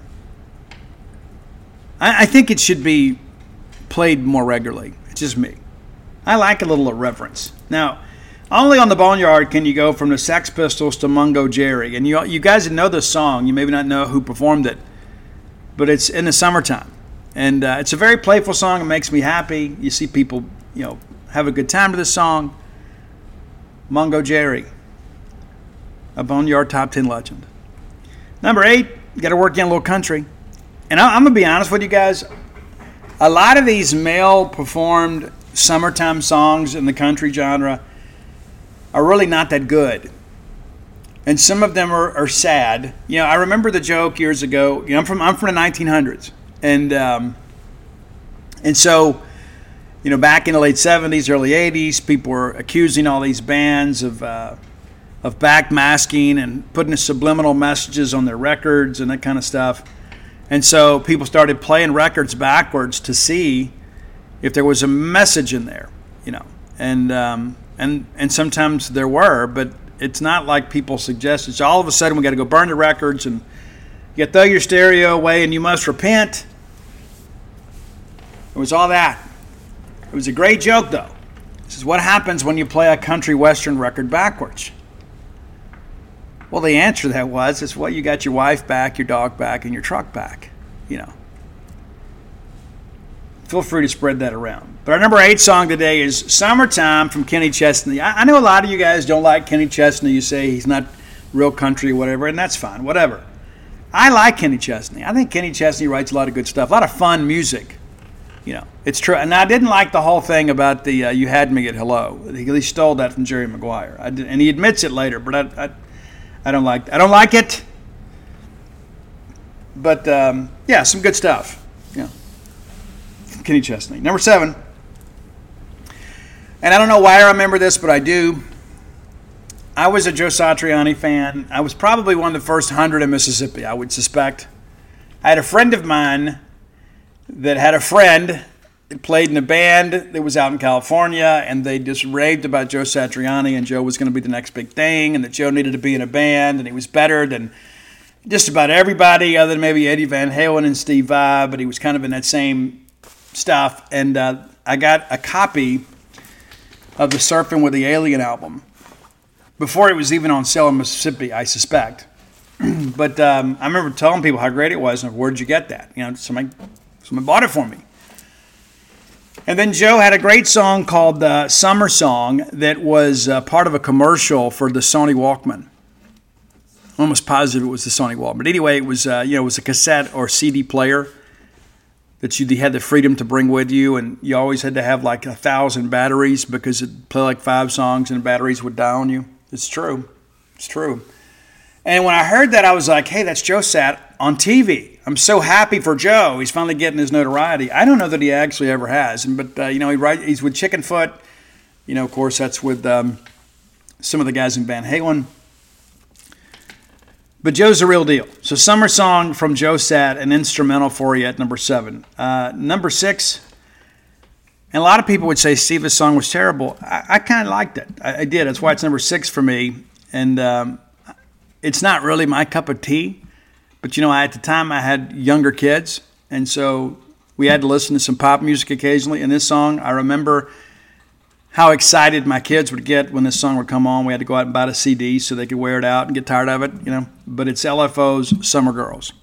I think it should be played more regularly. It's just me. I like a little irreverence. Now, only on the Boneyard can you go from the Sex Pistols to Mungo Jerry. And you guys that know this song, you maybe not know who performed it, but it's in the summertime. And it's a very playful song. It makes me happy. You see people, have a good time to this song. Mungo Jerry, a Boneyard Top 10 legend. Number 8, you got to work in a little country. And I'm going to be honest with you guys. A lot of these male-performed summertime songs in the country genre are really not that good. And some of them are sad. I remember the joke years ago. I'm from the 1900s. And so, back in the late 70s, early 80s, people were accusing all these bands of backmasking and putting subliminal messages on their records and that kind of stuff. And so people started playing records backwards to see if there was a message in there, And sometimes there were, but it's not like people suggest. It's all of a sudden we got to go burn the records and you got to throw your stereo away and you must repent. It was all that. It was a great joke, though. This is what happens when you play a country western record backwards. Well, the answer to that was, you got your wife back, your dog back, and your truck back. Feel free to spread that around. But our number 8 song today is Summertime from Kenny Chesney. I know a lot of you guys don't like Kenny Chesney. You say he's not real country or whatever, and that's fine, whatever. I like Kenny Chesney. I think Kenny Chesney writes a lot of good stuff, a lot of fun music. It's true. And I didn't like the whole thing about the You Had Me at Hello. He stole that from Jerry Maguire. And he admits it later, but I don't like it. But, some good stuff. Kenny Chesney. Number 7. And I don't know why I remember this, but I do. I was a Joe Satriani fan. I was probably one of the first 100 in Mississippi, I would suspect. I had a friend of mine that had a friend that played in a band that was out in California, and they just raved about Joe Satriani, and Joe was going to be the next big thing, and that Joe needed to be in a band, and he was better than just about everybody other than maybe Eddie Van Halen and Steve Vai, but he was kind of in that same stuff. And I got a copy of the Surfing with the Alien album before it was even on sale in Mississippi, I suspect. But I remember telling people how great it was, and where'd you get that? You know, somebody bought it for me. And then Joe had a great song called Summer Song that was part of a commercial for the Sony Walkman. I'm almost positive it was the Sony Walkman. But anyway, it was it was a cassette or CD player that you had the freedom to bring with you, and you always had to have like 1,000 batteries because it'd play like 5 songs and the batteries would die on you. It's true. It's true. And when I heard that, I was like, hey, that's Joe Sat on TV. I'm so happy for Joe. He's finally getting his notoriety. I don't know that he actually ever has. But he's with Chickenfoot. You know, of course, that's with some of the guys in Van Halen. But Joe's the real deal. So Summer Song from Joe Sat, an instrumental for you at number 7. Number 6, and a lot of people would say, Steve, this song was terrible. I kind of liked it. I did. That's why it's number 6 for me. And it's not really my cup of tea. But, at the time I had younger kids. And so we had to listen to some pop music occasionally. And this song, I remember how excited my kids would get when this song would come on. We had to go out and buy the CD so they could wear it out and get tired of it, But it's LFO's Summer Girls,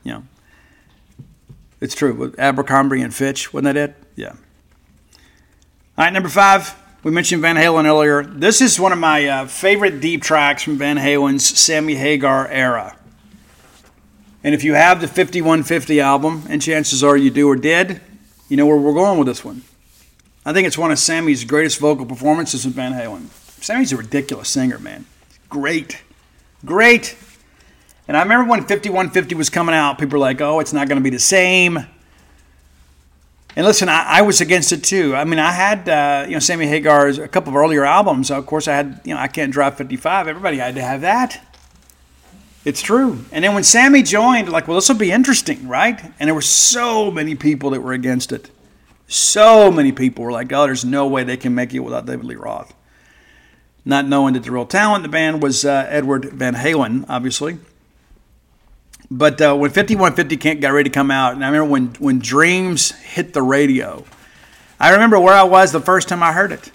It's true. With Abercrombie and Fitch, wasn't that it? Yeah. All right, number 5. We mentioned Van Halen earlier. This is one of my favorite deep tracks from Van Halen's Sammy Hagar era. And if you have the 5150 album, and chances are you do or did, you know where we're going with this one. I think it's one of Sammy's greatest vocal performances with Van Halen. Sammy's a ridiculous singer, man. Great. Great. And I remember when 5150 was coming out, people were like, oh, it's not going to be the same. And listen, I was against it too. I mean, I had, Sammy Hagar's, a couple of earlier albums. Of course, I had, I Can't Drive 55. Everybody had to have that. It's true. And then when Sammy joined, like, well, this will be interesting, right? And there were so many people that were against it. So many people were like, oh, there's no way they can make it without David Lee Roth. Not knowing that the real talent in the band was Edward Van Halen, obviously. But when 5150 got ready to come out, and I remember when Dreams hit the radio, I remember where I was the first time I heard it.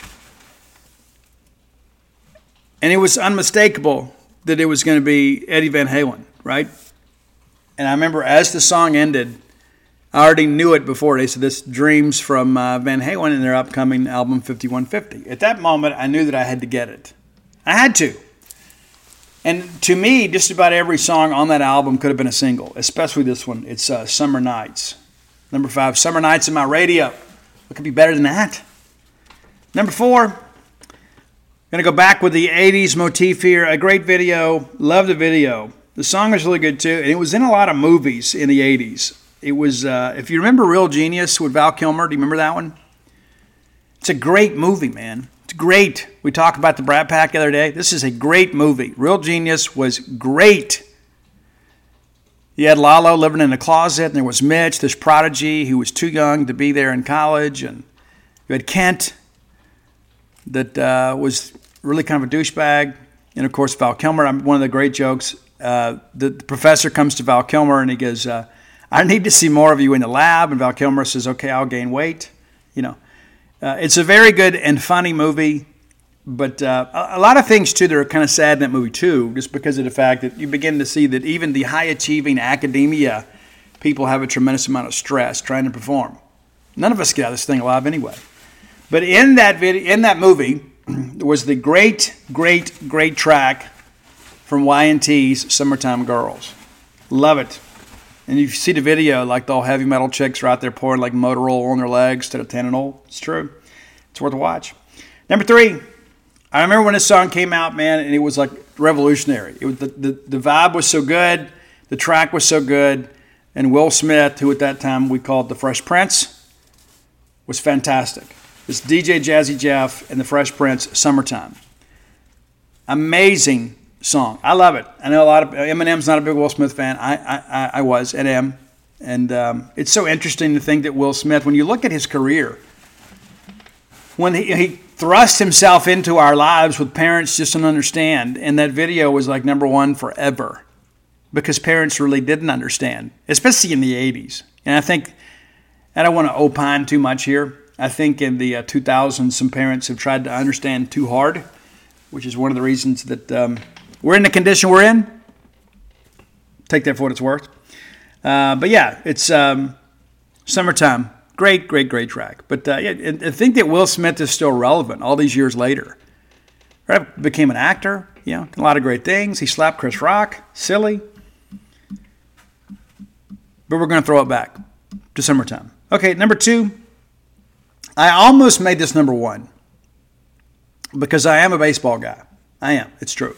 And it was unmistakable that it was going to be Eddie Van Halen, right? And I remember as the song ended, I already knew it before. They said this Dreams from Van Halen in their upcoming album 5150. At that moment, I knew that I had to get it. I had to. And to me, just about every song on that album could have been a single, especially this one. It's Summer Nights. Number 5, Summer Nights in My Radio. What could be better than that? Number 4, going to go back with the 80s motif here. A great video. Love the video. The song is really good too. And it was in a lot of movies in the 80s. It was, if you remember Real Genius with Val Kilmer, do you remember that one? It's a great movie, man. It's great. We talked about the Brat Pack the other day. This is a great movie. Real Genius was great. You had Lalo living in a closet, and there was Mitch, this prodigy who was too young to be there in college. And you had Kent that was really kind of a douchebag. And, of course, Val Kilmer. One of the great jokes, the professor comes to Val Kilmer, and he goes, I need to see more of you in the lab. And Val Kilmer says, okay, I'll gain weight. It's a very good and funny movie. But a lot of things, too, that are kind of sad in that movie, too, just because of the fact that you begin to see that even the high-achieving academia people have a tremendous amount of stress trying to perform. None of us get out of this thing alive anyway. But in that movie was the great, great, great track from Y&T's Summertime Girls. Love it. And you see the video, like the heavy metal chicks are out there pouring like motor oil on their legs instead of tannin oil. It's true. It's worth a watch. Number 3, I remember when this song came out, man, and it was like revolutionary. It was the vibe was so good, the track was so good, and Will Smith, who at that time we called the Fresh Prince, was fantastic. It's DJ Jazzy Jeff and the Fresh Prince, Summertime. Amazing song. I love it. I know a lot of Eminem's not a big Will Smith fan. I was and am. And it's so interesting to think that Will Smith, when you look at his career, when he thrust himself into our lives with Parents Just Don't Understand, and that video was like number 1 forever because parents really didn't understand, especially in the 80s. And I think, I don't want to opine too much here, I think in the 2000s, some parents have tried to understand too hard, which is one of the reasons that we're in the condition we're in. Take that for what it's worth. But yeah, it's Summertime. Great track. But I think that Will Smith is still relevant all these years later. Right? Became an actor, a lot of great things. He slapped Chris Rock. Silly. But we're going to throw it back to Summertime. Okay, number 2. I almost made this number 1 because I am a baseball guy. I am. It's true.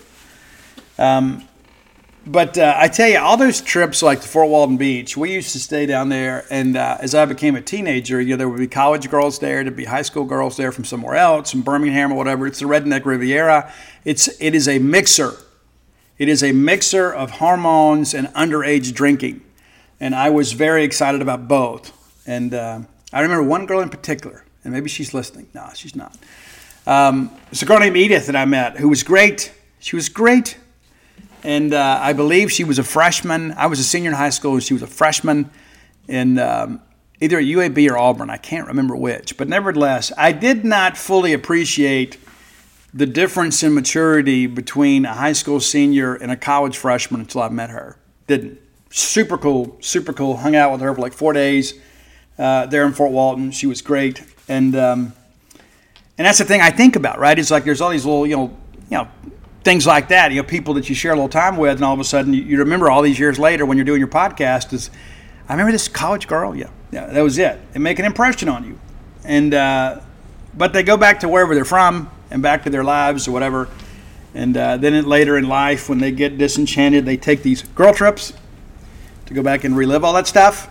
But I tell you, all those trips like to Fort Walton Beach, we used to stay down there. And as I became a teenager, there would be college girls there, there'd be high school girls there from somewhere else, from Birmingham or whatever. It's the Redneck Riviera. It is a mixer. It is a mixer of hormones and underage drinking. And I was very excited about both. And I remember one girl in particular, and maybe she's listening. No, she's not. It's a girl named Edith that I met who was great. She was great. And I believe she was a freshman. I was a senior in high school, and she was a freshman in either at UAB or Auburn. I can't remember which. But nevertheless, I did not fully appreciate the difference in maturity between a high school senior and a college freshman until I met her. Didn't. Super cool. Hung out with her for like 4 days there in Fort Walton. She was great. And that's the thing I think about, right? It's like there's all these little, things like that, people that you share a little time with, and all of a sudden you remember all these years later when you're doing your podcast is, I remember this college girl. Yeah, that was it. It make an impression on you. And but they go back to wherever they're from and back to their lives or whatever. And then later in life, when they get disenchanted, they take these girl trips to go back and relive all that stuff.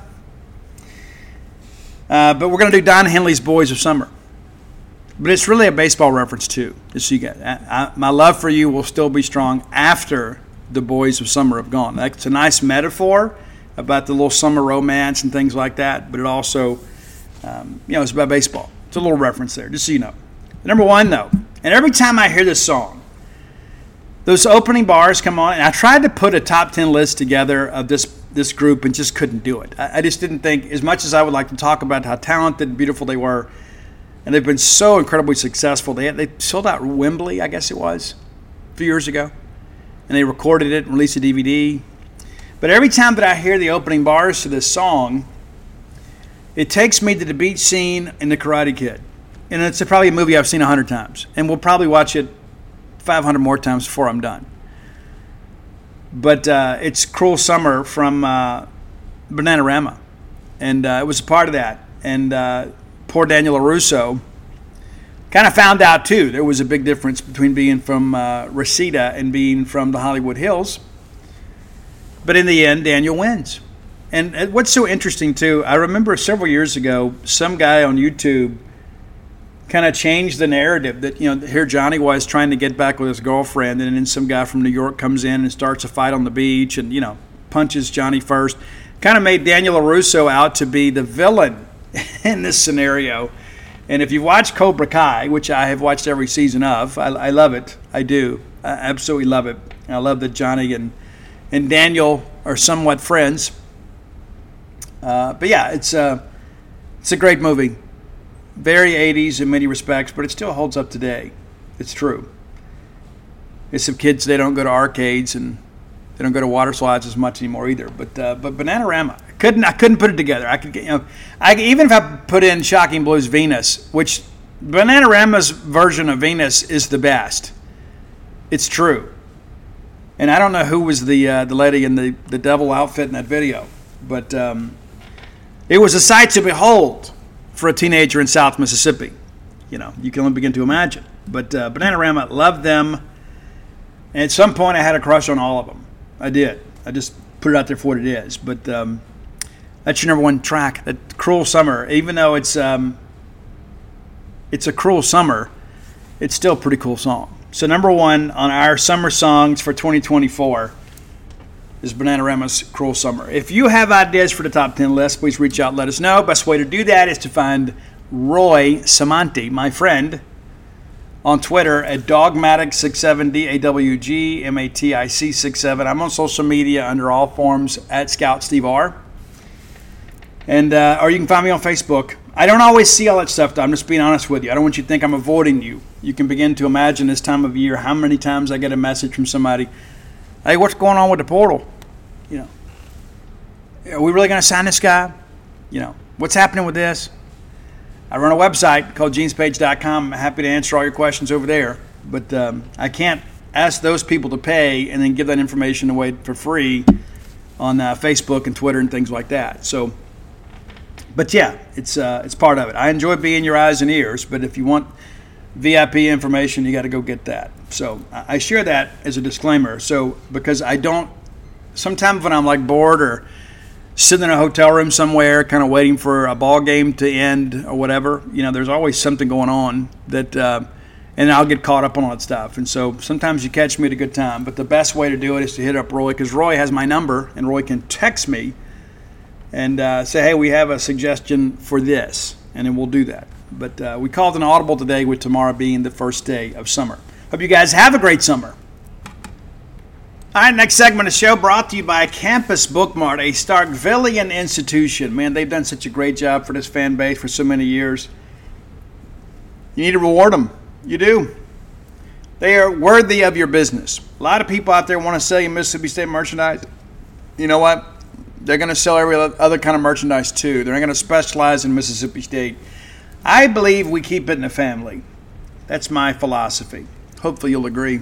But we're going to do Don Henley's Boys of Summer. But it's really a baseball reference, too. Just so you get, my love for you will still be strong after the Boys of Summer have gone. That's a nice metaphor about the little summer romance and things like that. But it also, it's about baseball. It's a little reference there, just so you know. Number 1, though, and every time I hear this song, those opening bars come on, and I tried to put a top 10 list together of this group and just couldn't do it. I just didn't think, as much as I would like to talk about how talented and beautiful they were, and they've been so incredibly successful. They sold out Wembley, I guess it was, a few years ago. And they recorded it and released a DVD. But every time that I hear the opening bars to this song, it takes me to the beach scene in The Karate Kid. And it's probably a movie I've seen 100 times. And we'll probably watch it 500 more times before I'm done. But it's Cruel Summer from Bananarama. And it was a part of that. And poor Daniel LaRusso kind of found out, too, there was a big difference between being from Reseda and being from the Hollywood Hills. But in the end, Daniel wins. And what's so interesting, too, I remember several years ago, some guy on YouTube kind of changed the narrative that, here Johnny was trying to get back with his girlfriend, and then some guy from New York comes in and starts a fight on the beach and, punches Johnny first. Kind of made Daniel LaRusso out to be the villain in this scenario. And if you watch Cobra Kai, which I have watched every season of, I love it. I do. I absolutely love it. I love that Johnny and Daniel are somewhat friends. But yeah, it's a great movie. Very 80s in many respects, but it still holds up today. It's true. It's some kids, they don't go to arcades and they don't go to water slides as much anymore either. But Bananarama, I couldn't put it together. Even if I put in Shocking Blues Venus, which Bananarama's version of Venus is the best. It's true. And I don't know who was the lady in the devil outfit in that video, but it was a sight to behold for a teenager in South Mississippi. You can only begin to imagine. But Bananarama, loved them. And at some point I had a crush on all of them. I did. I just put it out there for what it is. But that's your number 1 track, that Cruel Summer. Even though it's a cruel summer, it's still a pretty cool song. So number 1 on our summer songs for 2024 is Bananarama's Cruel Summer. If you have ideas for the top 10 list, please reach out and let us know. Best way to do that is to find Roy Samanti, my friend, on Twitter at Dogmatic67, DAWGMATIC67. I'm on social media under all forms at Scout Steve R. And or you can find me on Facebook. I don't always see all that stuff, though. I'm just being honest with you. I don't want you to think I'm avoiding you. You can begin to imagine this time of year how many times I get a message from somebody, hey, what's going on with the portal? Are we really going to sign this guy? What's happening with this? I run a website called genespage.com. I'm happy to answer all your questions over there. But I can't ask those people to pay and then give that information away for free on Facebook and Twitter and things like that. So, but yeah, it's part of it. I enjoy being your eyes and ears, but if you want VIP information, you got to go get that. So I share that as a disclaimer. So because I don't, sometimes when I'm like bored or sitting in a hotel room somewhere, kind of waiting for a ball game to end or whatever, there's always something going on that, and I'll get caught up on all that stuff. And so sometimes you catch me at a good time, but the best way to do it is to hit up Roy, because Roy has my number, and Roy can text me and say, hey, we have a suggestion for this, and then we'll do that. But we called an audible today, with tomorrow being the first day of summer. Hope you guys have a great summer. All right, next segment of the show brought to you by Campus Bookmart, a Starkvillian institution. Man, they've done such a great job for this fan base for so many years. You need to reward them. You do. They are worthy of your business. A lot of people out there want to sell you Mississippi State merchandise. You know what? They're going to sell every other kind of merchandise too. They're not going to specialize in Mississippi State. I believe we keep it in the family. That's my philosophy. Hopefully you'll agree.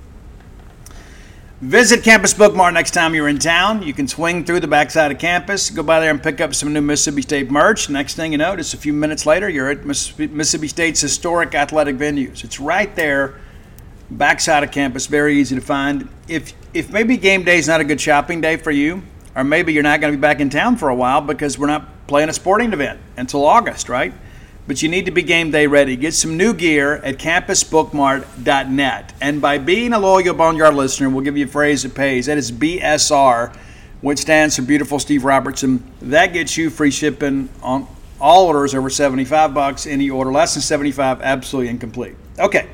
Visit Campus Bookmart next time you're in town. You can swing through the backside of campus, go by there and pick up some new Mississippi State merch. Next thing you know, just a few minutes later, you're at Mississippi State's historic athletic venues. It's right there, backside of campus, very easy to find. If maybe game day is not a good shopping day for you, or maybe you're not going to be back in town for a while because we're not playing a sporting event until August, right? But you need to be game day ready. Get some new gear at campusbookmart.net. And by being a loyal Boneyard listener, we'll give you a phrase that pays. That is BSR, which stands for Beautiful Steve Robertson. That gets you free shipping on all orders over $75. Any order less than $75, absolutely incomplete. Okay.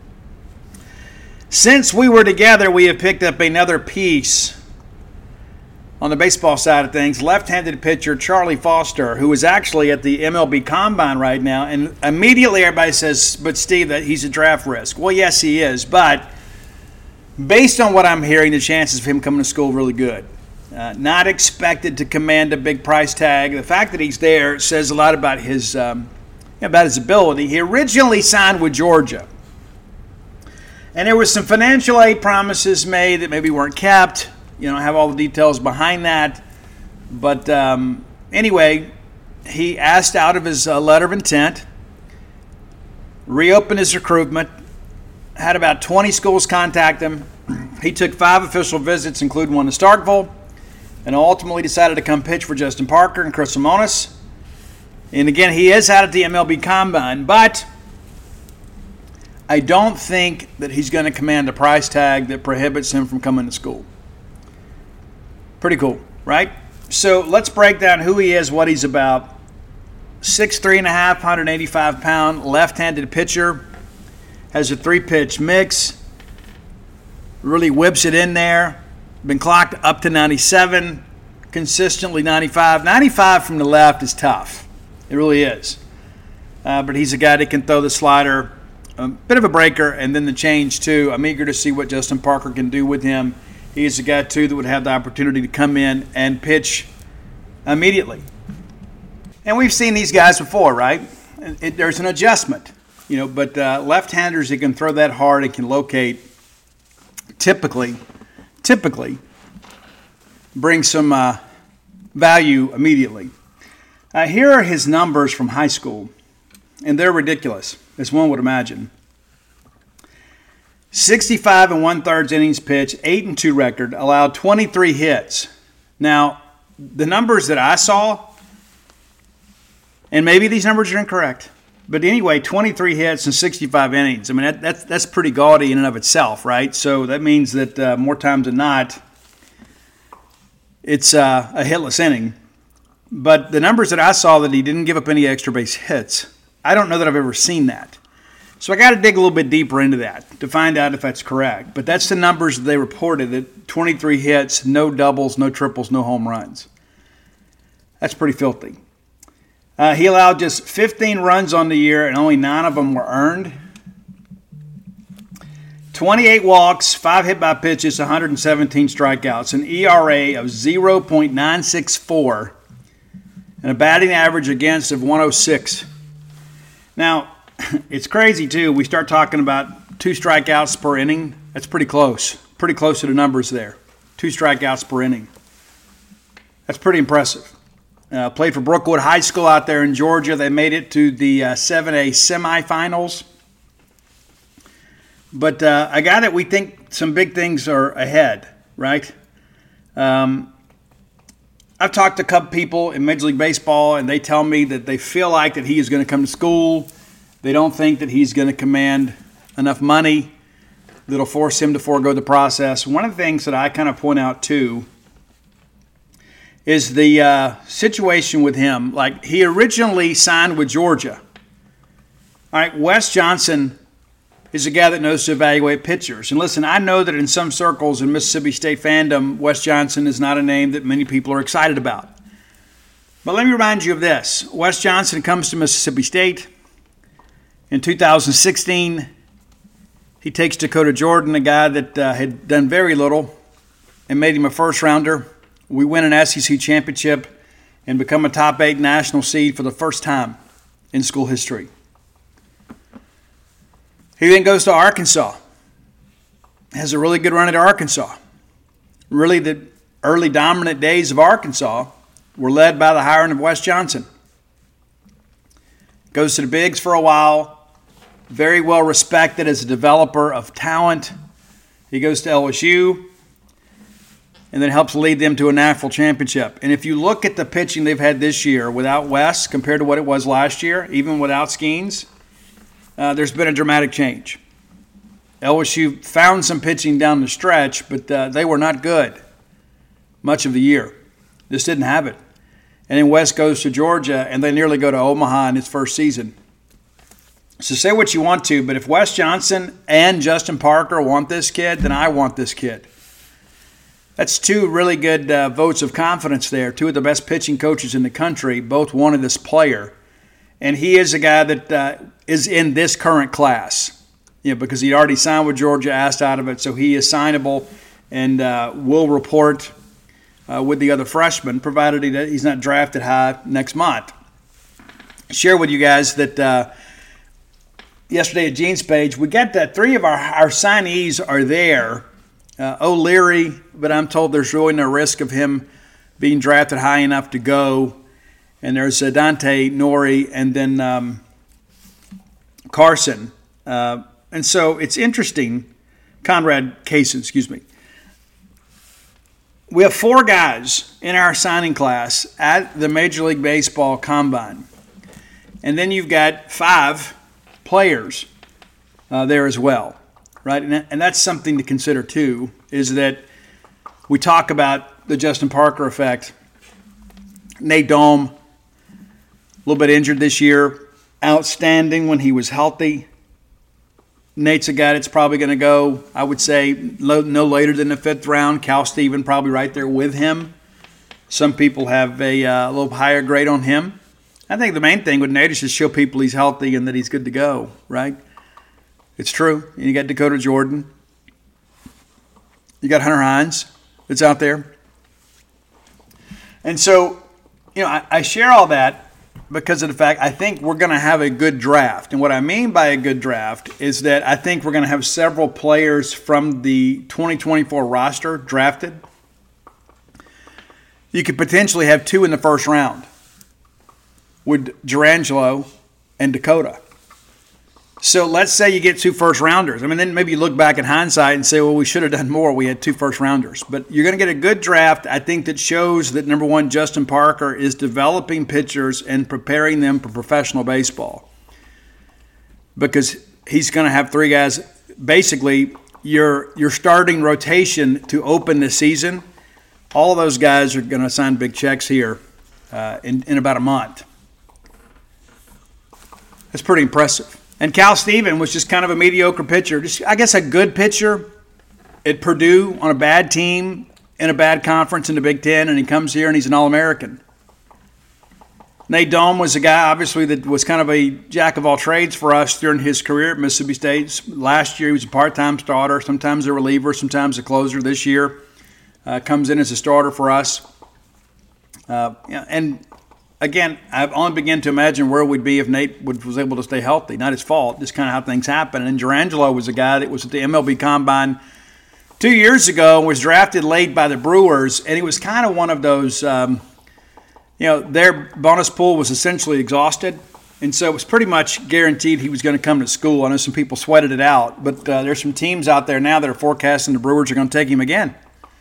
Since we were together, we have picked up another piece on the baseball side of things. Left-handed pitcher Charlie Foster, who is actually at the MLB Combine right now, and immediately everybody says, but Steve, that he's a draft risk. Well, yes, he is, but based on what I'm hearing, the chances of him coming to school are really good. Not expected to command a big price tag. The fact that he's there says a lot about his ability. He originally signed with Georgia, and there was some financial aid promises made that maybe weren't kept. I have all the details behind that. But anyway, he asked out of his letter of intent, reopened his recruitment, had about 20 schools contact him. He took 5 official visits, including one to Starkville, and ultimately decided to come pitch for Justin Parker and Chris Lemonis. And again, he is out at the MLB Combine, but I don't think that he's going to command a price tag that prohibits him from coming to school. Pretty cool, right? So let's break down who he is, what he's about. 6'3.5", 185-pound, left-handed pitcher. Has a 3-pitch mix. Really whips it in there. Been clocked up to 97. Consistently 95. 95 from the left is tough. It really is. But he's a guy that can throw the slider. A bit of a breaker, and then the change, too. I'm eager to see what Justin Parker can do with him. He's a guy, too, that would have the opportunity to come in and pitch immediately. And we've seen these guys before, right? There's an adjustment, but left-handers that can throw that hard and can locate typically bring some value immediately. Here are his numbers from high school, and they're ridiculous, as one would imagine. 65 1/3 innings pitched, 8-2 record, allowed 23 hits. Now, the numbers that I saw, and maybe these numbers are incorrect, but anyway, 23 hits and 65 innings. I mean, that's pretty gaudy in and of itself, right? So that means that more times than not, it's a hitless inning. But the numbers that I saw, that he didn't give up any extra base hits, I don't know that I've ever seen that. So I got to dig a little bit deeper into that to find out if that's correct. But that's the numbers that they reported, that 23 hits, no doubles, no triples, no home runs. That's pretty filthy. He allowed just 15 runs on the year, and only 9 of them were earned. 28 walks, 5 hit by pitches, 117 strikeouts, an ERA of 0.964, and a batting average against of 106. Now, it's crazy, too. We start talking about 2 strikeouts per inning. That's pretty close. Pretty close to the numbers there. 2 strikeouts per inning. That's pretty impressive. Played for Brookwood High School out there in Georgia. They made it to the 7A semifinals. But a guy that we think some big things are ahead, right? I've talked to a couple people in Major League Baseball, and they tell me that they feel like that he is going to come to school. They don't think that he's going to command enough money that'll force him to forego the process. One of the things that I kind of point out, too, is the situation with him. Like, he originally signed with Georgia. All right, Wes Johnson is a guy that knows to evaluate pitchers. And listen, I know that in some circles in Mississippi State fandom, Wes Johnson is not a name that many people are excited about. But let me remind you of this. Wes Johnson comes to Mississippi State. In 2016, he takes Dakota Jordan, a guy that had done very little, and made him a first-rounder. We win an SEC championship and become a top 8 national seed for the first time in school history. He then goes to Arkansas. Has a really good run at Arkansas. Really, the early dominant days of Arkansas were led by the hiring of Wes Johnson. Goes to the Bigs for a while. Very well respected as a developer of talent. He goes to LSU and then helps lead them to a national championship. And if you look at the pitching they've had this year without Wes compared to what it was last year, even without Skeens, there's been a dramatic change. LSU found some pitching down the stretch, but they were not good much of the year. Just didn't have it. And then Wes goes to Georgia, and they nearly go to Omaha in his first season. So say what you want to, but if Wes Johnson and Justin Parker want this kid, then I want this kid. That's 2 really good votes of confidence there. 2 of the best pitching coaches in the country both wanted this player. And he is a guy that is in this current class, because he already signed with Georgia, asked out of it, so he is signable and will report with the other freshmen, provided he's not drafted high next month. Share with you guys that yesterday at Gene's page, we got that 3 of our signees are there. O'Leary, but I'm told there's really no risk of him being drafted high enough to go. And there's Dante Nori and then Carson. And so it's interesting. Conrad Kaysen, excuse me. We have 4 guys in our signing class at the Major League Baseball Combine. And then you've got 5 players there as well, right? And that's something to consider too, is that we talk about the Justin Parker effect. Nate Dome, a little bit injured this year, outstanding when he was healthy. Nate's a guy that's probably going to go, I would say, no later than the 5th round. Cal Steven probably right there with him. Some people have a little higher grade on him. I think the main thing with Nate is just show people he's healthy and that he's good to go, right? It's true. And you got Dakota Jordan. You got Hunter Hines that's out there. And so, I share all that because of the fact I think we're going to have a good draft. And what I mean by a good draft is that I think we're going to have several players from the 2024 roster drafted. You could potentially have 2 in the first round with Durangelo and Dakota. So let's say you get 2 first-rounders. Then maybe you look back in hindsight and say, well, we should have done more. We had 2 first-rounders. But you're going to get a good draft, I think, that shows that, number one, Justin Parker is developing pitchers and preparing them for professional baseball. Because he's going to have 3 guys. Basically, your starting rotation to open the season, all of those guys are going to sign big checks here in about a month. That's pretty impressive. And Cal Steven was just kind of a mediocre pitcher. Just, I guess, a good pitcher at Purdue on a bad team in a bad conference in the Big Ten, and he comes here and he's an All-American. Nate Dohm was a guy, obviously, that was kind of a jack of all trades for us during his career at Mississippi State. Last year, he was a part-time starter, sometimes a reliever, sometimes a closer. This year, comes in as a starter for us. And again, I've only begun to imagine where we'd be if Nate was able to stay healthy. Not his fault, just kind of how things happen. And Jurangelo was a guy that was at the MLB Combine 2 years ago and was drafted late by the Brewers. And he was kind of one of those, their bonus pool was essentially exhausted. And so it was pretty much guaranteed he was going to come to school. I know some people sweated it out, but there's some teams out there now that are forecasting the Brewers are going to take him again.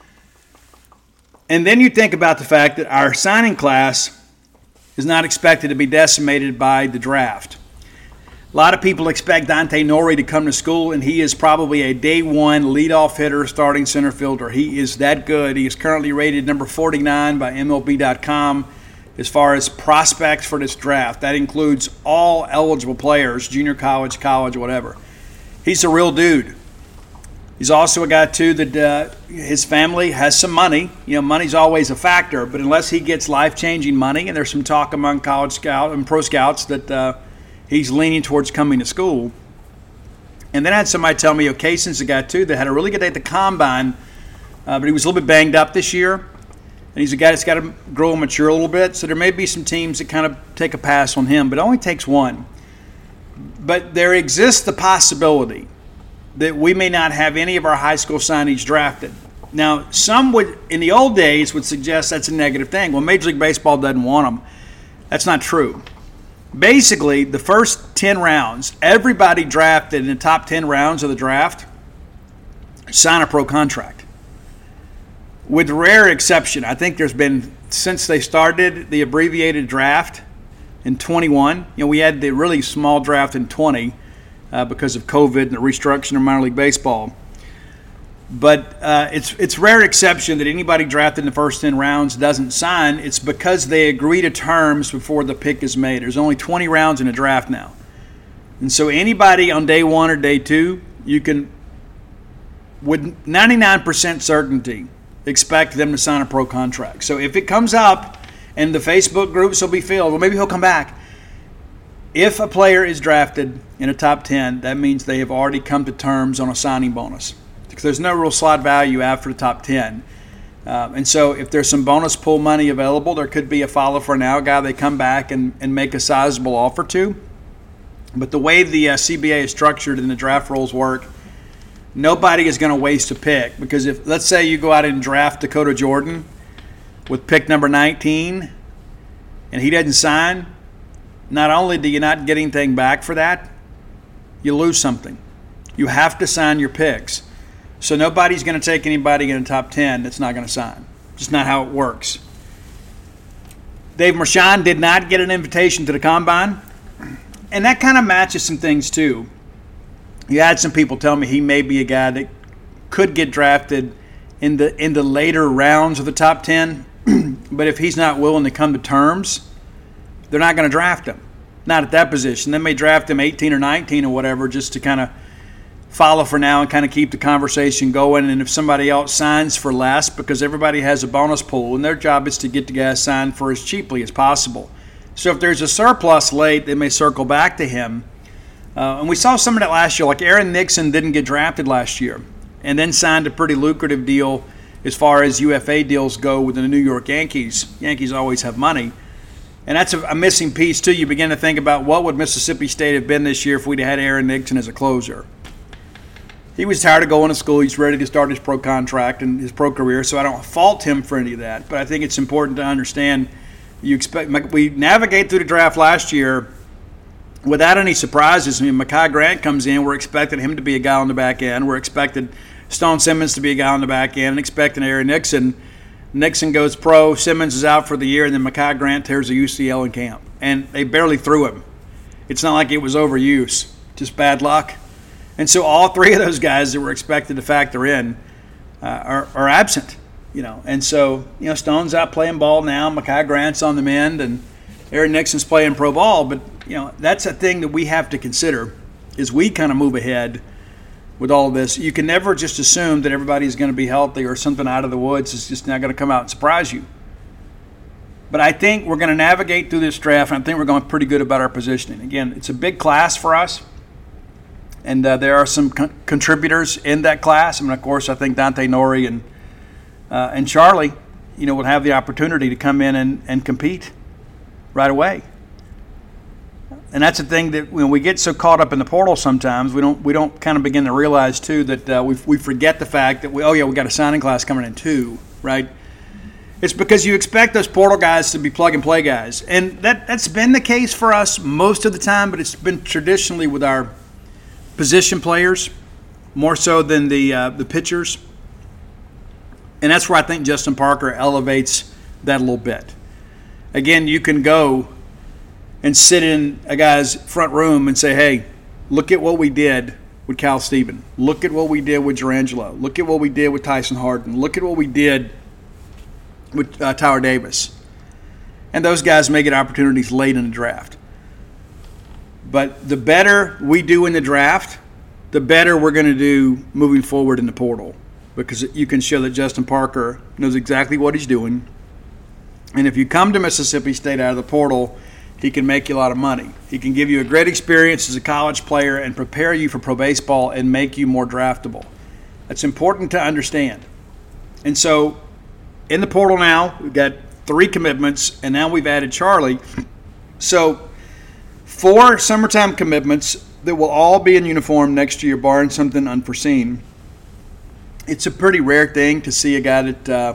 And then you think about the fact that our signing class is not expected to be decimated by the draft. A lot of people expect Dante Norrie to come to school, and he is probably a day one leadoff hitter, starting center fielder. He is that good. He is currently rated number 49 by MLB.com as far as prospects for this draft. That includes all eligible players, junior college, whatever. He's a real dude. He's also a guy, too, that his family has some money. Money's always a factor, but unless he gets life-changing money, and there's some talk among college scouts and pro scouts that he's leaning towards coming to school. And then I had somebody tell me, Kaysen's a guy, too, that had a really good day at the Combine, but he was a little bit banged up this year. And he's a guy that's got to grow and mature a little bit, so there may be some teams that kind of take a pass on him, but it only takes one. But there exists the possibility that we may not have any of our high school signees drafted. Now, some would, in the old days, would suggest that's a negative thing. Well, Major League Baseball doesn't want them. That's not true. Basically, the first 10 rounds, everybody drafted in the top 10 rounds of the draft sign a pro contract. With rare exception, I think there's been, since they started the abbreviated draft in 21, we had the really small draft in 20, because of COVID and the restructuring of minor league baseball. But it's rare exception that anybody drafted in the first 10 rounds doesn't sign. It's because they agree to terms before the pick is made. There's only 20 rounds in a draft now. And so anybody on day one or day two, you can, with 99% certainty, expect them to sign a pro contract. So if it comes up and the Facebook groups will be filled, well, maybe he'll come back. If a player is drafted in a top 10, that means they have already come to terms on a signing bonus. Because there's no real slot value after the top 10. And so if there's some bonus pool money available, there could be a follow for now guy they come back and make a sizable offer to. But the way the CBA is structured and the draft rules work, nobody is going to waste a pick. Because if, let's say you go out and draft Dakota Jordan with pick number 19 and he doesn't sign, not only do you not get anything back for that, you lose something. You have to sign your picks. So nobody's going to take anybody in the top 10 that's not going to sign. Just not how it works. Dave Marchand did not get an invitation to the Combine, and that kind of matches some things too. You had some people tell me he may be a guy that could get drafted in the later rounds of the top 10, but if he's not willing to come to terms, they're not going to draft him. Not at that position. They may draft him 18 or 19 or whatever just to kind of follow for now and kind of keep the conversation going. And if somebody else signs for less, because everybody has a bonus pool, and their job is to get the guy signed for as cheaply as possible. So if there's a surplus late, they may circle back to him. And we saw some of that last year. Like Aaron Nixon didn't get drafted last year and then signed a pretty lucrative deal as far as UFA deals go with the New York Yankees. Yankees always have money. And that's a missing piece, too. You begin to think about what would Mississippi State have been this year if we'd had Aaron Nixon as a closer. He was tired of going to school. He's ready to start his pro contract and his pro career, so I don't fault him for any of that. But I think it's important to understand we navigate through the draft last year without any surprises. I mean, Mekhi Grant comes in. We're expecting him to be a guy on the back end. We're expecting Stone Simmons to be a guy on the back end and expecting Aaron Nixon. Nixon goes pro, Simmons is out for the year, and then Mekhi Grant tears a UCL in camp. And they barely threw him. It's not like it was overuse, just bad luck. And so all three of those guys that were expected to factor in are absent, And so, Stone's out playing ball now, Mekhi Grant's on the mend, and Aaron Nixon's playing pro ball. But, that's a thing that we have to consider as we kind of move ahead with all of this. You can never just assume that everybody's going to be healthy or something out of the woods is just not going to come out and surprise you. But I think we're going to navigate through this draft, and I think we're going pretty good about our positioning. Again, it's a big class for us, and there are some contributors in that class. I mean, of course, I think Dante Nori and Charlie, will have the opportunity to come in and compete right away. And that's the thing that when we get so caught up in the portal sometimes, we don't kind of begin to realize too that we forget the fact that we got a signing class coming in too, right? It's because you expect those portal guys to be plug and play guys, and that's been the case for us most of the time. But it's been traditionally with our position players more so than the pitchers, and that's where I think Justin Parker elevates that a little bit. Again, you can go and sit in a guy's front room and say, hey, look at what we did with Cal Steven. Look at what we did with Jurangelo. Look at what we did with Tyson Harden. Look at what we did with Tyler Davis. And those guys may get opportunities late in the draft. But the better we do in the draft, the better we're going to do moving forward in the portal, because you can show that Justin Parker knows exactly what he's doing. And if you come to Mississippi State out of the portal, he can make you a lot of money. He can give you a great experience as a college player and prepare you for pro baseball and make you more draftable. That's important to understand. And so in the portal now, we've got 3 commitments, and now we've added Charlie. So 4 summertime commitments that will all be in uniform next year, barring something unforeseen. It's a pretty rare thing to see a guy that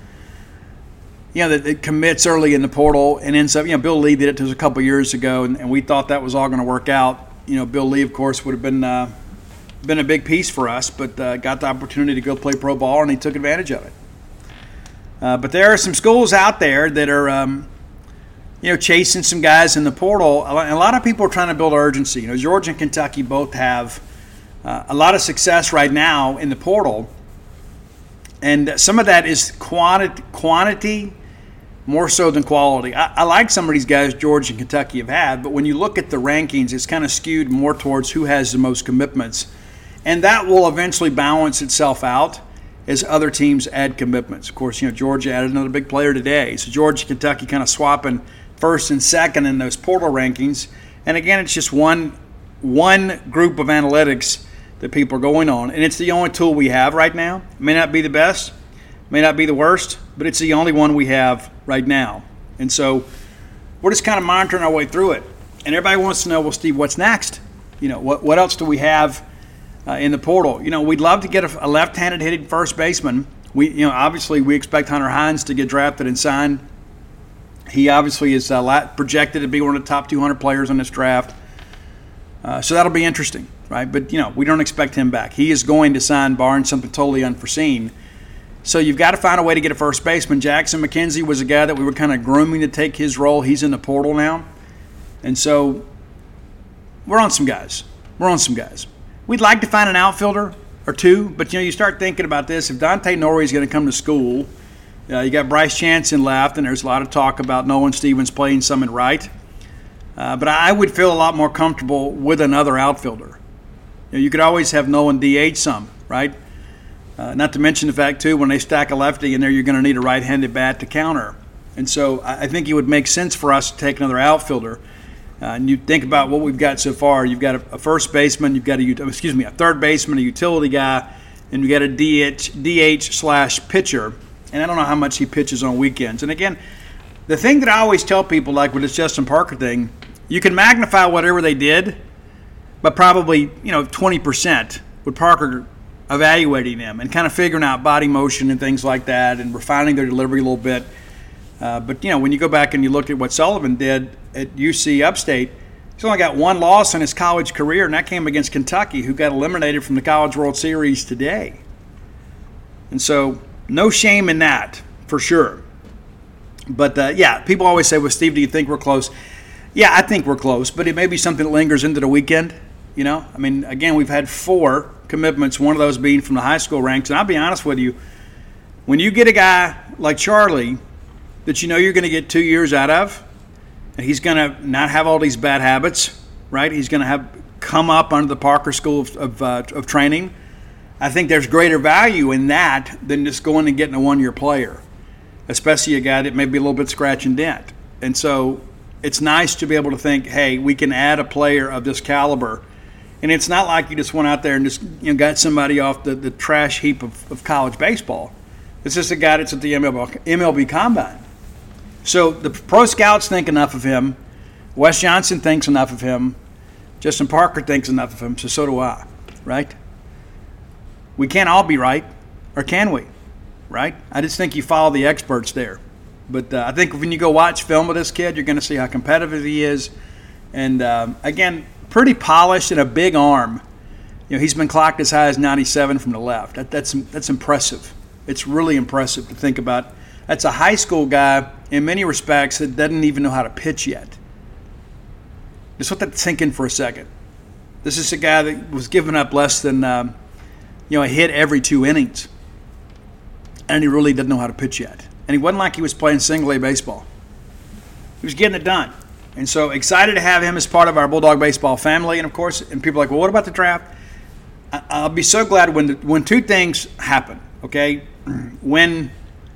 that commits early in the portal and ends up, Bill Lee did it to us a couple years ago, and we thought that was all going to work out. Bill Lee, of course, would have been a big piece for us, but got the opportunity to go play pro ball, and he took advantage of it. But there are some schools out there that are, chasing some guys in the portal. And a lot of people are trying to build urgency. Georgia and Kentucky both have a lot of success right now in the portal, and some of that is quantity more so than quality. I like some of these guys Georgia and Kentucky have had, but when you look at the rankings, it's kind of skewed more towards who has the most commitments. And that will eventually balance itself out as other teams add commitments. Of course, Georgia added another big player today. So Georgia and Kentucky kind of swapping first and second in those portal rankings. And again, it's just one group of analytics that people are going on. And it's the only tool we have right now. It may not be the best, may not be the worst, but it's the only one we have right now. And so we're just kind of monitoring our way through it. And everybody wants to know, well, Steve, what's next? What else do we have in the portal? We'd love to get a left-handed hitting first baseman. Obviously we expect Hunter Hines to get drafted and signed. He obviously is projected to be one of the top 200 players in this draft. So that'll be interesting, right? But, we don't expect him back. He is going to sign barring something totally unforeseen. So you've got to find a way to get a first baseman. Jackson McKenzie was a guy that we were kind of grooming to take his role. He's in the portal now. And so we're on some guys. We'd like to find an outfielder or two, but, you start thinking about this. If Dante Nori is going to come to school, you got Bryce Jansen left, and there's a lot of talk about Nolan Stevens playing some in right. But I would feel a lot more comfortable with another outfielder. You could always have Nolan DH some, right? Not to mention the fact, too, when they stack a lefty in there, you're going to need a right-handed bat to counter. And so I think it would make sense for us to take another outfielder. And you think about what we've got so far. You've got a first baseman, you've got a third baseman, a utility guy, and you got a DH/pitcher. And I don't know how much he pitches on weekends. And again, the thing that I always tell people, like with this Justin Parker thing, you can magnify whatever they did, but probably 20% with Parker evaluating them and kind of figuring out body motion and things like that and refining their delivery a little bit. But when you go back and you look at what Sullivan did at UC Upstate, he's only got 1 loss in his college career, and that came against Kentucky, who got eliminated from the College World Series today. And so no shame in that, for sure. But, people always say, well, Steve, do you think we're close? Yeah, I think we're close, but it may be something that lingers into the weekend. Again, we've had 4 commitments, one of those being from the high school ranks. And I'll be honest with you, when you get a guy like Charlie that you're going to get 2 years out of, and he's going to not have all these bad habits, right? He's going to have come up under the Parker School of Training. I think there's greater value in that than just going and getting a 1-year player. especially a guy that may be a little bit scratch and dent. And so it's nice to be able to think, hey, we can add a player of this caliber. And it's not like you just went out there and just got somebody off the trash heap of college baseball. It's just a guy that's at the MLB Combine. So the pro scouts think enough of him. Wes Johnson thinks enough of him. Justin Parker thinks enough of him, so do I, right? We can't all be right, or can we, right? I just think you follow the experts there. But I think when you go watch film of this kid, you're going to see how competitive he is. And, again, pretty polished and a big arm. He's been clocked as high as 97 from the left. That's impressive. It's really impressive to think about. That's a high school guy, in many respects, that doesn't even know how to pitch yet. Just let that sink in for a second. This is a guy that was giving up less than a hit every 2 innings. And he really doesn't know how to pitch yet. And he wasn't like he was playing single-A baseball. He was getting it done. And so excited to have him as part of our Bulldog baseball family. And, of course, and people are like, well, what about the draft? I'll be so glad when two things happen, okay? When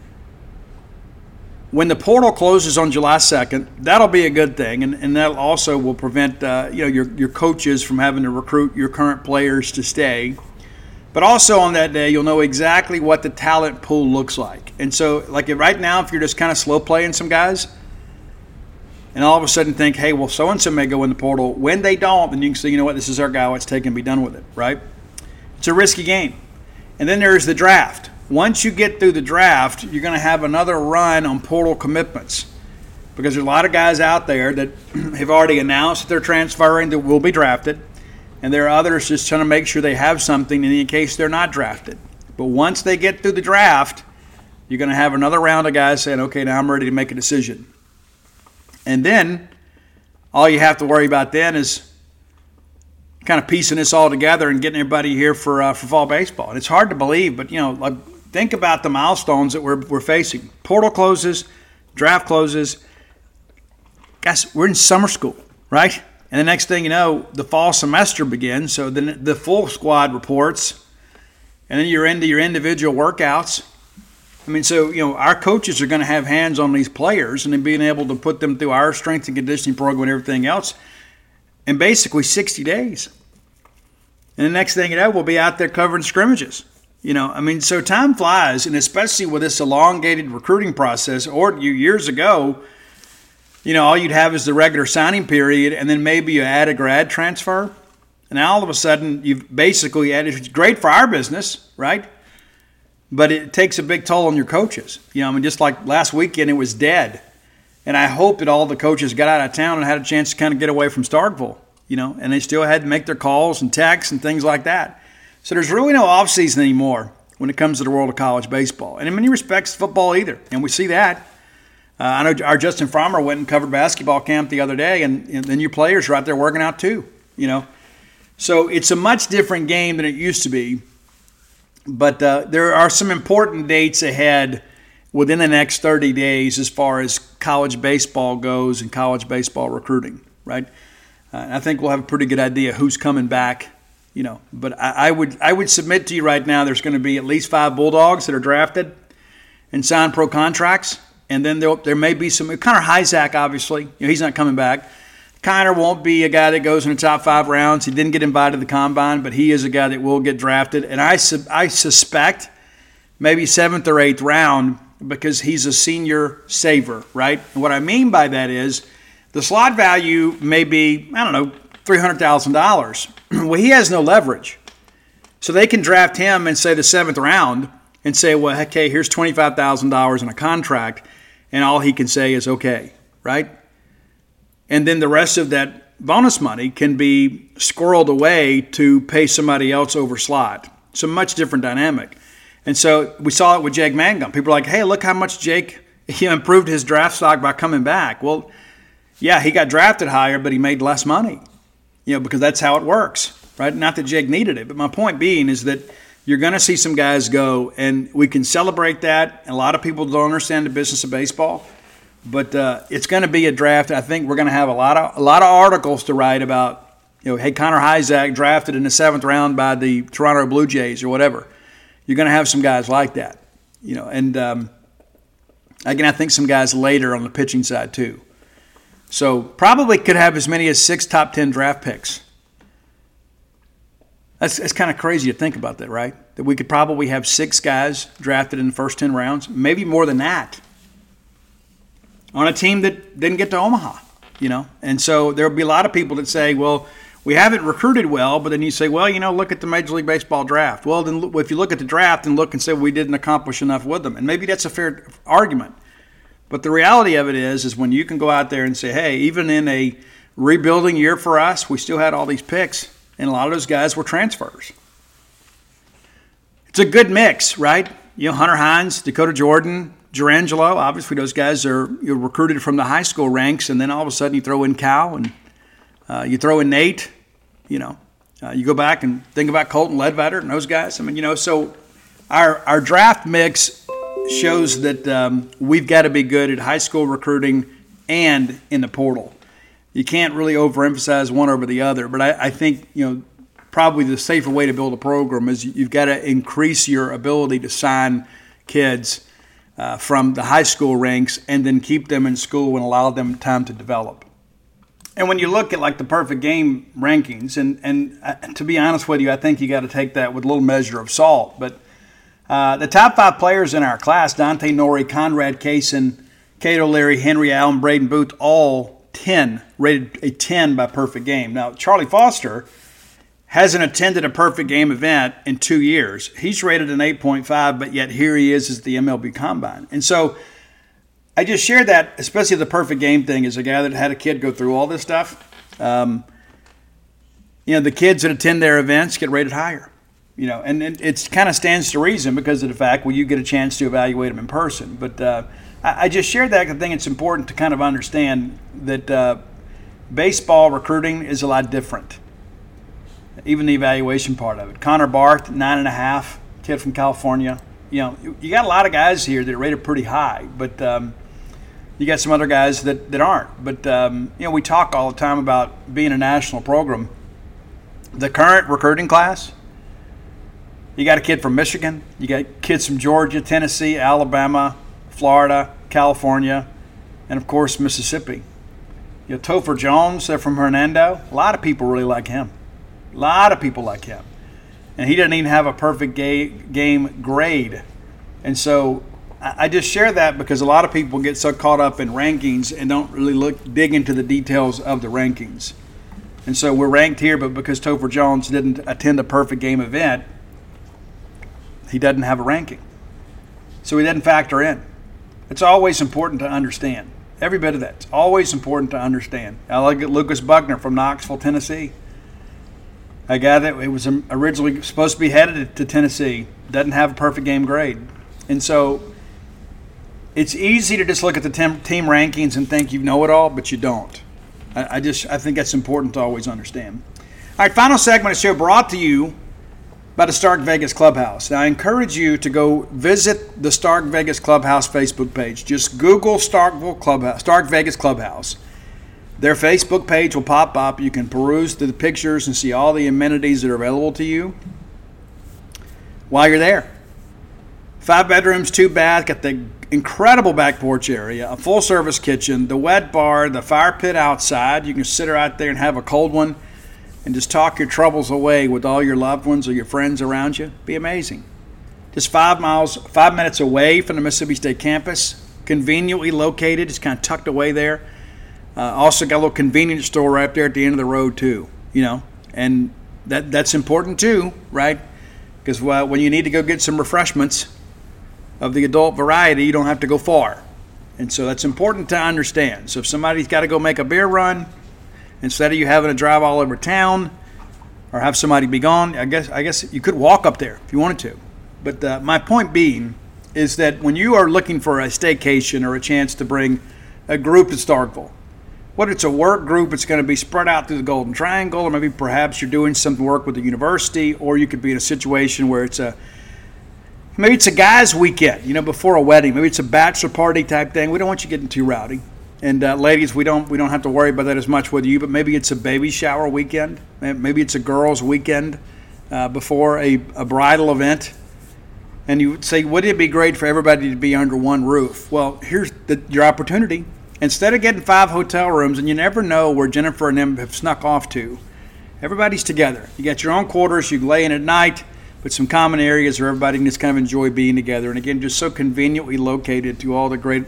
the portal closes on July 2nd, that'll be a good thing, and that also will prevent your coaches from having to recruit your current players to stay. But also on that day, you'll know exactly what the talent pool looks like. And so, like right now, if you're just kind of slow playing some guys, and all of a sudden think, hey, well, so-and-so may go in the portal. When they don't, then you can say, you know what, this is our guy, let's take him and be done with it, right? It's a risky game. And then there's the draft. Once you get through the draft, you're going to have another run on portal commitments because there's a lot of guys out there that have already announced that they're transferring that will be drafted, and there are others just trying to make sure they have something in case they're not drafted. But once they get through the draft, you're going to have another round of guys saying, okay, now I'm ready to make a decision. And then all you have to worry about then is kind of piecing this all together and getting everybody here for fall baseball. And it's hard to believe, but, think about the milestones that we're facing. Portal closes, draft closes. Guys, we're in summer school, right? And the next thing you know, the fall semester begins. So then the full squad reports, and then you're into your individual workouts. I mean, so, our coaches are going to have hands on these players and then being able to put them through our strength and conditioning program and everything else in basically 60 days. And the next thing you know, we'll be out there covering scrimmages. So time flies, and especially with this elongated recruiting process, or years ago, all you'd have is the regular signing period, and then maybe you add a grad transfer. And now all of a sudden, you've basically added, it's great for our business, right? But it takes a big toll on your coaches. Just like last weekend, it was dead. And I hope that all the coaches got out of town and had a chance to kind of get away from Starkville, and they still had to make their calls and texts and things like that. So there's really no offseason anymore when it comes to the world of college baseball. And in many respects, football either. And we see that. I know our Justin Frommer went and covered basketball camp the other day, and then your players are out there working out too, So it's a much different game than it used to be. But there are some important dates ahead within the next 30 days as far as college baseball goes and college baseball recruiting, right? I think we'll have a pretty good idea who's coming back. But I would submit to you right now there's going to be at least 5 Bulldogs that are drafted and signed pro contracts. And then there may be some – Connor Hyzak, obviously. He's not coming back. Connor won't be a guy that goes in the top 5 rounds. He didn't get invited to the Combine, but he is a guy that will get drafted. And I suspect maybe 7th or 8th round because he's a senior saver, right? And what I mean by that is the slot value may be, $300,000. Well, he has no leverage. So they can draft him in, say, the 7th round and say, well, okay, here's $25,000 in a contract, and all he can say is okay, right? And then the rest of that bonus money can be squirreled away to pay somebody else over slot. It's a much different dynamic. And so we saw it with Jake Mangum. People are like, hey, look how much Jake improved his draft stock by coming back. Well, yeah, he got drafted higher, but he made less money, because that's how it works, right? Not that Jake needed it, but my point being is that you're going to see some guys go, and we can celebrate that. And a lot of people don't understand the business of baseball, but it's going to be a draft. I think we're going to have a lot of articles to write about, hey, Connor Hyzak drafted in the 7th round by the Toronto Blue Jays or whatever. You're going to have some guys like that, and Again, I think some guys later on the pitching side too. So probably could have as many as 6 top 10 draft picks. That's kind of crazy to think about that, right? That we could probably have 6 guys drafted in the first 10 rounds, maybe more than that, on a team that didn't get to Omaha, And so there'll be a lot of people that say, well, we haven't recruited well, but then you say, well, look at the Major League Baseball draft. Well, then if you look at the draft and look and say we didn't accomplish enough with them, and maybe that's a fair argument. But the reality of it is when you can go out there and say, hey, even in a rebuilding year for us, we still had all these picks, and a lot of those guys were transfers. It's a good mix, right? Hunter Hines, Dakota Jordan, Jurangelo, obviously those guys are recruited from the high school ranks, and then all of a sudden you throw in Cal and you throw in Nate, you go back and think about Colton Ledbetter and those guys. So our draft mix shows that we've got to be good at high school recruiting and in the portal. You can't really overemphasize one over the other, but I think, probably the safer way to build a program is you've got to increase your ability to sign kids from the high school ranks and then keep them in school and allow them time to develop. And when you look at the perfect game rankings, and to be honest with you, I think you got to take that with a little measure of salt. But the top 5 players in our class, Dante Nori, Conrad Kaysen, Kate O'Leary, Henry Allen, Braden Booth, all 10, rated a 10 by perfect game. Now, Charlie Foster hasn't attended a perfect game event in 2 years. He's rated an 8.5, but yet here he is at the MLB Combine. And so I just shared that, especially the perfect game thing, as a guy that had a kid go through all this stuff. The kids that attend their events get rated higher. And it kind of stands to reason because of the fact, you get a chance to evaluate them in person. But I just shared that because I think it's important to kind of understand that baseball recruiting is a lot different. Even the evaluation part of it. Connor Barth, 9.5, kid from California. You got a lot of guys here that are rated pretty high, but you got some other guys that aren't. But, we talk all the time about being a national program. The current recruiting class, you got a kid from Michigan. You got kids from Georgia, Tennessee, Alabama, Florida, California, and, of course, Mississippi. Topher Jones, they're from Hernando. A lot of people really like him. A lot of people like him. And he doesn't even have a perfect game grade. And so I just share that because a lot of people get so caught up in rankings and don't really dig into the details of the rankings. And so we're ranked here, but because Topher Jones didn't attend a perfect game event, he doesn't have a ranking. So he doesn't factor in. It's always important to understand. Every bit of that. It's always important to understand. I look at Lucas Buckner from Knoxville, Tennessee. A guy that was originally supposed to be headed to Tennessee, doesn't have a perfect game grade. And so it's easy to just look at the team rankings and think you know it all, but you don't. I think that's important to always understand. All right, final segment of the show brought to you by the Stark Vegas Clubhouse. Now, I encourage you to go visit the Stark Vegas Clubhouse Facebook page. Just Google Stark Vegas Clubhouse. Their Facebook page will pop up. You can peruse through the pictures and see all the amenities that are available to you while you're there. 5 bedrooms, 2 baths, got the incredible back porch area, a full-service kitchen, the wet bar, the fire pit outside. You can sit out there and have a cold one and just talk your troubles away with all your loved ones or your friends around you. Be amazing. Just 5 minutes away from the Mississippi State campus, conveniently located. It's kind of tucked away there. Also got a little convenience store right there at the end of the road too, and that's important too, right? Because when you need to go get some refreshments of the adult variety, you don't have to go far. And so that's important to understand. So if somebody's got to go make a beer run, instead of you having to drive all over town or have somebody be gone, I guess you could walk up there if you wanted to. But my point being is that when you are looking for a staycation or a chance to bring a group to Starkville, whether it's a work group, it's going to be spread out through the Golden Triangle, or maybe perhaps you're doing some work with the university, or you could be in a situation where maybe it's a guy's weekend, before a wedding. Maybe it's a bachelor party type thing. We don't want you getting too rowdy. And ladies, we don't have to worry about that as much with you, but maybe it's a baby shower weekend. Maybe it's a girls' weekend before a bridal event. And you would say, wouldn't it be great for everybody to be under one roof? Well, here's your opportunity. Instead of getting 5 hotel rooms, and you never know where Jennifer and them have snuck off to, everybody's together. You got your own quarters, you can lay in at night, but some common areas where everybody can just kind of enjoy being together. And again, just so conveniently located to all the great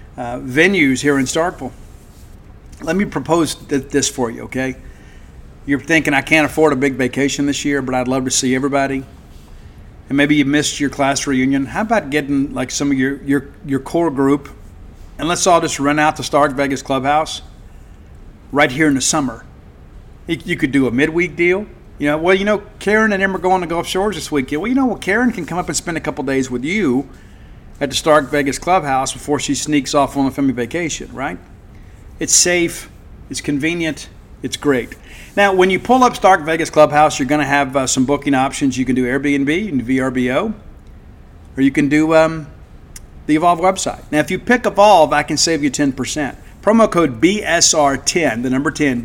venues here in Starkville. Let me propose this for you, okay? You're thinking, I can't afford a big vacation this year, but I'd love to see everybody. And maybe you missed your class reunion. How about getting like some of your core group, and let's all just run out to Stark Vegas Clubhouse right here in the summer. You could do a midweek deal. Karen and them are going to Gulf Shores this weekend. Well, Karen can come up and spend a couple days with you at the Stark Vegas Clubhouse before she sneaks off on a family vacation, right? It's safe, it's convenient, it's great. Now, when you pull up Stark Vegas Clubhouse, you're going to have some booking options. You can do Airbnb, you can do VRBO, or you can do the Evolve website. Now, if you pick Evolve, I can save you 10%. Promo code BSR10, the number 10,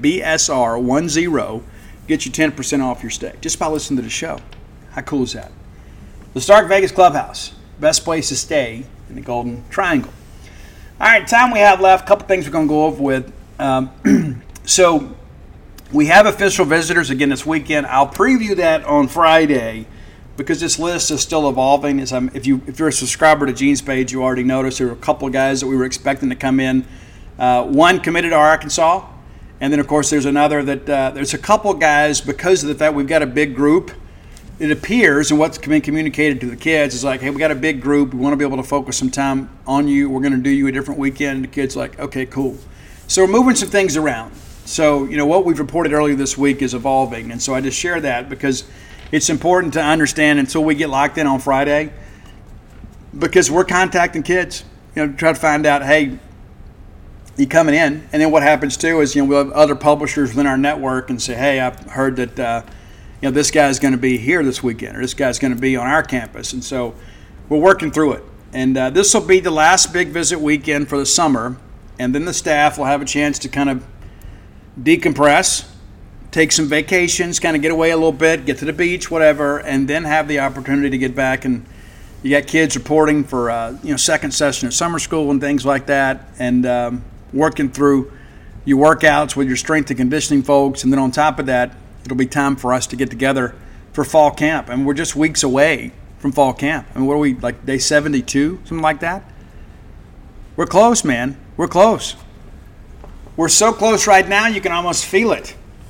BSR10, get you 10% off your stay just by listening to the show. How cool is that? The Stark Vegas Clubhouse, best place to stay in the Golden Triangle. All right, time we have left, a couple things we're going to go over with. So we have official visitors again this weekend. I'll preview that on Friday because this list is still evolving. If you're a subscriber to Gene's page, you already noticed there were a couple of guys that we were expecting to come in. One committed to Arkansas, and then, of course, there's another that there's a couple of guys because of the fact we've got a big group. It appears, and what's been communicated to the kids is like, hey, we got a big group. We want to be able to focus some time on you. We're going to do you a different weekend. And the kid's like, okay, cool. So we're moving some things around. So, what we've reported earlier this week is evolving. And so I just share that because it's important to understand until we get locked in on Friday, because we're contacting kids, to try to find out, hey, you coming in? And then what happens too is, we'll have other publishers within our network and say, hey, I've heard that, this guy's going to be here this weekend, or this guy's going to be on our campus. And so we're working through it. And this will be the last big visit weekend for the summer. And then the staff will have a chance to kind of decompress, take some vacations, kind of get away a little bit, get to the beach, whatever, and then have the opportunity to get back. And you got kids reporting for, second session of summer school and things like that, and working through your workouts with your strength and conditioning folks. And then on top of that, it'll be time for us to get together for fall camp. And we're just weeks away from fall camp. I mean, what are we, like day 72, something like that? We're close, man. We're close. We're so close right now, you can almost feel it.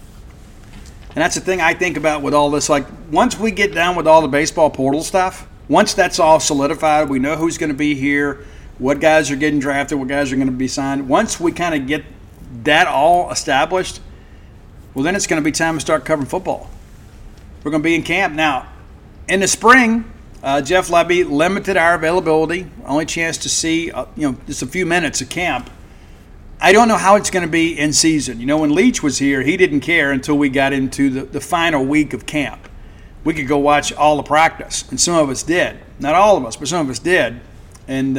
And that's the thing I think about with all this. Like, once we get down with all the baseball portal stuff, once that's all solidified, we know who's going to be here, what guys are getting drafted, what guys are going to be signed. Once we kind of get that all established, well, then it's going to be time to start covering football. We're going to be in camp. Now, in the spring, Jeff Lebby limited our availability, only chance to see, just a few minutes of camp. I don't know how it's going to be in season. When Leach was here, he didn't care until we got into the final week of camp. We could go watch all the practice, and some of us did. Not all of us, but some of us did. And,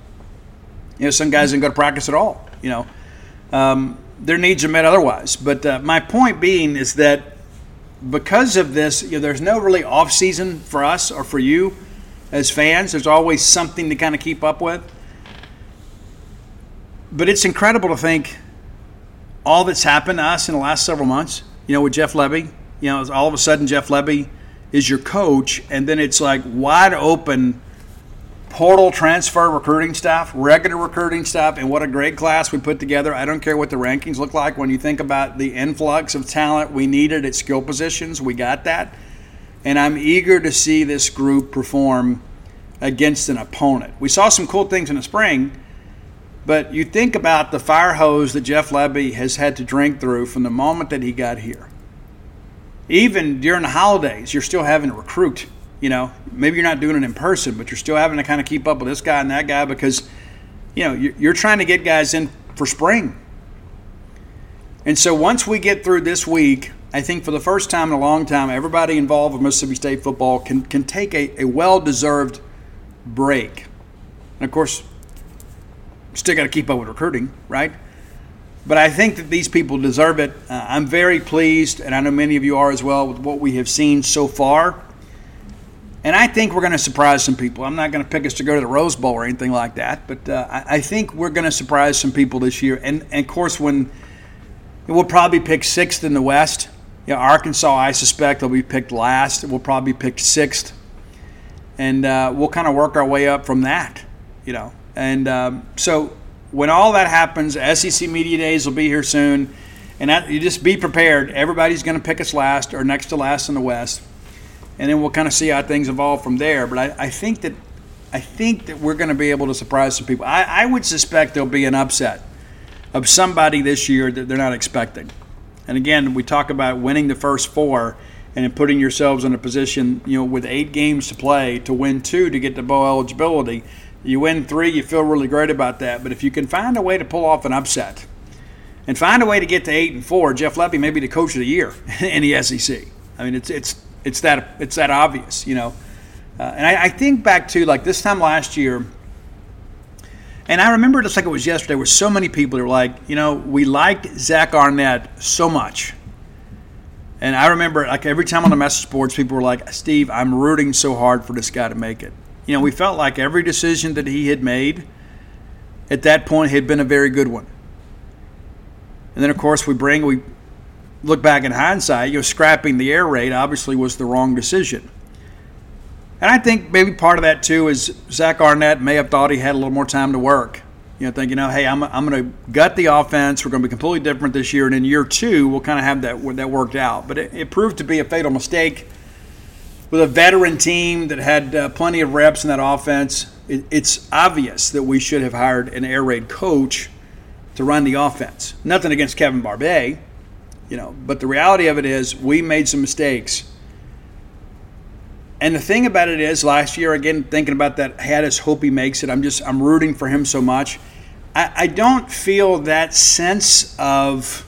some guys didn't go to practice at all, Their needs are met otherwise. But my point being is that because of this, there's no really off-season for us or for you as fans. There's always something to kind of keep up with. But it's incredible to think all that's happened to us in the last several months, with Jeff Lebby. All of a sudden Jeff Lebby is your coach, and then it's like wide open portal transfer recruiting staff, regular recruiting staff, and what a great class we put together. I don't care what the rankings look like. When you think about the influx of talent we needed at skill positions, we got that. And I'm eager to see this group perform against an opponent. We saw some cool things in the spring, but you think about the fire hose that Jeff Lebby has had to drink through from the moment that he got here. Even during the holidays, you're still having to recruit. Maybe you're not doing it in person, but you're still having to kind of keep up with this guy and that guy because, you're trying to get guys in for spring. And so once we get through this week, I think for the first time in a long time, everybody involved with Mississippi State football can take a well-deserved break. And, of course, still got to keep up with recruiting, right? But I think that these people deserve it. I'm very pleased, and I know many of you are as well, with what we have seen so far. And I think we're going to surprise some people. I'm not going to pick us to go to the Rose Bowl or anything like that, but I think we're going to surprise some people this year. And of course, when we'll probably pick 6th in the West. Arkansas, I suspect, will be picked last. We'll probably be picked 6th. And we'll kind of work our way up from that, And so when all that happens, SEC Media Days will be here soon. And you just be prepared. Everybody's going to pick us last or next to last in the West. And then we'll kind of see how things evolve from there. But I think that we're going to be able to surprise some people. I would suspect there'll be an upset of somebody this year that they're not expecting. And again, we talk about winning the first 4 and then putting yourselves in a position, with 8 games to play, to win 2 to get to bowl eligibility. You win 3, you feel really great about that. But if you can find a way to pull off an upset and find a way to get to 8-4, Jeff Lebby may be the coach of the year in the SEC. I mean, it's that obvious, And I think back to like this time last year, and I remember just like it was yesterday, there were so many people that were like, we liked Zach Arnett so much. And I remember like every time on the message boards, people were like, Steve, I'm rooting so hard for this guy to make it. We felt like every decision that he had made at that point had been a very good one. And then, of course, we look back in hindsight, scrapping the air raid obviously was the wrong decision. And I think maybe part of that, too, is Zach Arnett may have thought he had a little more time to work. Thinking, hey, I'm going to gut the offense. We're going to be completely different this year. And in year 2, we'll kind of have that worked out. But it proved to be a fatal mistake. With a veteran team that had plenty of reps in that offense, it's obvious that we should have hired an air raid coach to run the offense. Nothing against Kevin Barbay, but the reality of it is we made some mistakes. And the thing about it is, last year, again, thinking about that, I just hope he makes it. I'm rooting for him so much. I don't feel that sense of,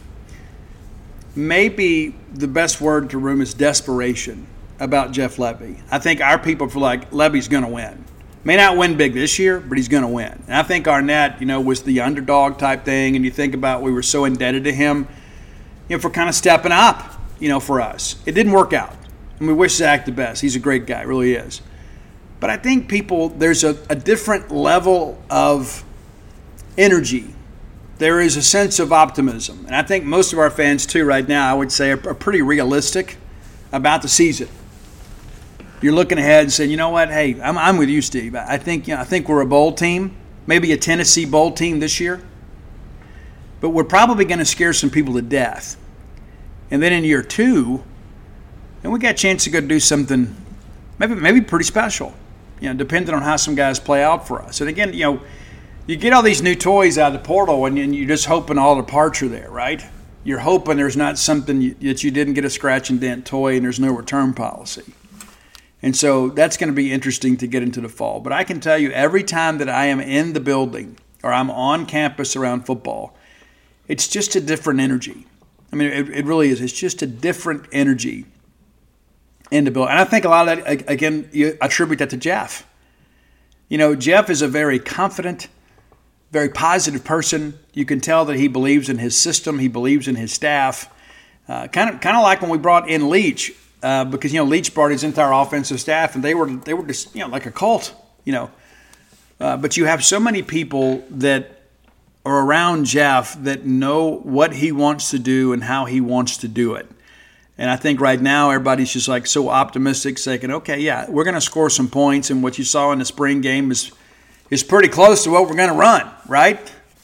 maybe the best word to room is desperation about Jeff Lebby. I think our people feel like Lebby's going to win. May not win big this year, but he's going to win. And I think Arnett, was the underdog type thing. And you think about we were so indebted to him, for kind of stepping up, for us. It didn't work out. And we wish Zach the best. He's a great guy, really is. But I think there's a different level of energy. There is a sense of optimism. And I think most of our fans, too, right now, I would say, are pretty realistic about the season. You're looking ahead and saying, you know what, hey, I'm with you, Steve. I think we're a bowl team, maybe a Tennessee bowl team this year. But we're probably going to scare some people to death. And then in year 2, and we got a chance to go do something maybe pretty special, depending on how some guys play out for us. And again, you get all these new toys out of the portal, and you're just hoping all the parts are there, right? You're hoping there's not something that you didn't get a scratch and dent toy and there's no return policy. And so that's going to be interesting to get into the fall. But I can tell you, every time that I am in the building or I'm on campus around football, it's just a different energy. I mean, it really is. It's just a different energy in the building. And I think a lot of that, again, you attribute that to Jeff. Jeff is a very confident, very positive person. You can tell that he believes in his system. He believes in his staff. Kind of like when we brought in Leach, because Leach brought his entire offensive staff, and they were just like a cult. But you have so many people that are around Jeff that know what he wants to do and how he wants to do it. And I think right now everybody's just like so optimistic, saying, okay, yeah, we're going to score some points, and what you saw in the spring game is pretty close to what we're going to run, right?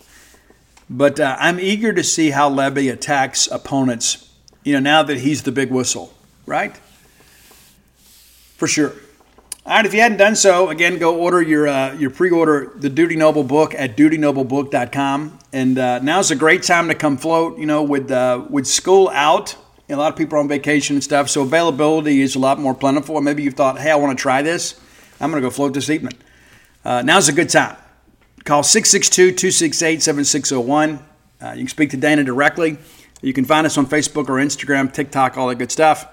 But I'm eager to see how Lebby attacks opponents, now that he's the big whistle, right? For sure. All right, if you hadn't done so, again, go order your pre-order the Dudy Noble book at dudynoblebook.com. And now's a great time to come float, with school out. A lot of people are on vacation and stuff, so availability is a lot more plentiful. And maybe you've thought, hey, I want to try this. I'm going to go float this evening. Now's a good time. Call 662-268-7601. You can speak to Dana directly. You can find us on Facebook or Instagram, TikTok, all that good stuff.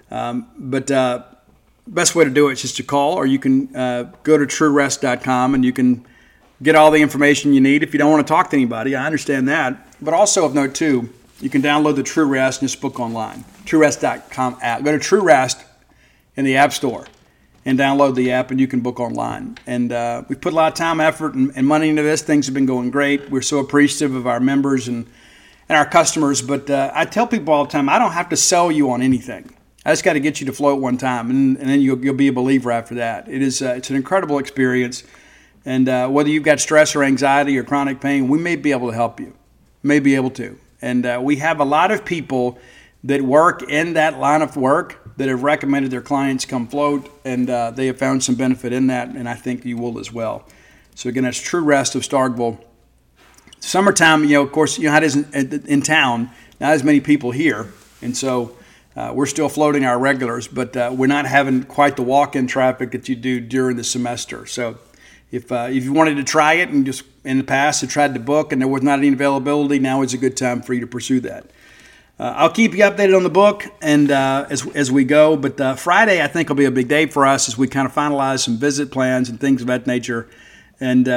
But best way to do it is just to call, or you can go to TrueRest.com and you can get all the information you need. If you don't want to talk to anybody, I understand that. But also of note, too, you can download the True Rest and just book online. TrueRest.com app. Go to True Rest in the App Store and download the app, and you can book online. And we put a lot of time, effort, and money into this. Things have been going great. We're so appreciative of our members and our customers. But I tell people all the time, I don't have to sell you on anything. I just got to get you to float one time, and then you'll be a believer after that. It's an incredible experience. And whether you've got stress or anxiety or chronic pain, we may be able to help you. May be able to. And we have a lot of people that work in that line of work that have recommended their clients come float, and they have found some benefit in that, and I think you will as well. So again, that's True Rest of Starkville. Summertime, of course, how it is in town, not as many people here, and so we're still floating our regulars, but we're not having quite the walk-in traffic that you do during the semester. So if you wanted to try it and just in the past have tried to book and there was not any availability, now is a good time for you to pursue that. I'll keep you updated on the book and as we go, but Friday I think will be a big day for us as we kind of finalize some visit plans and things of that nature. And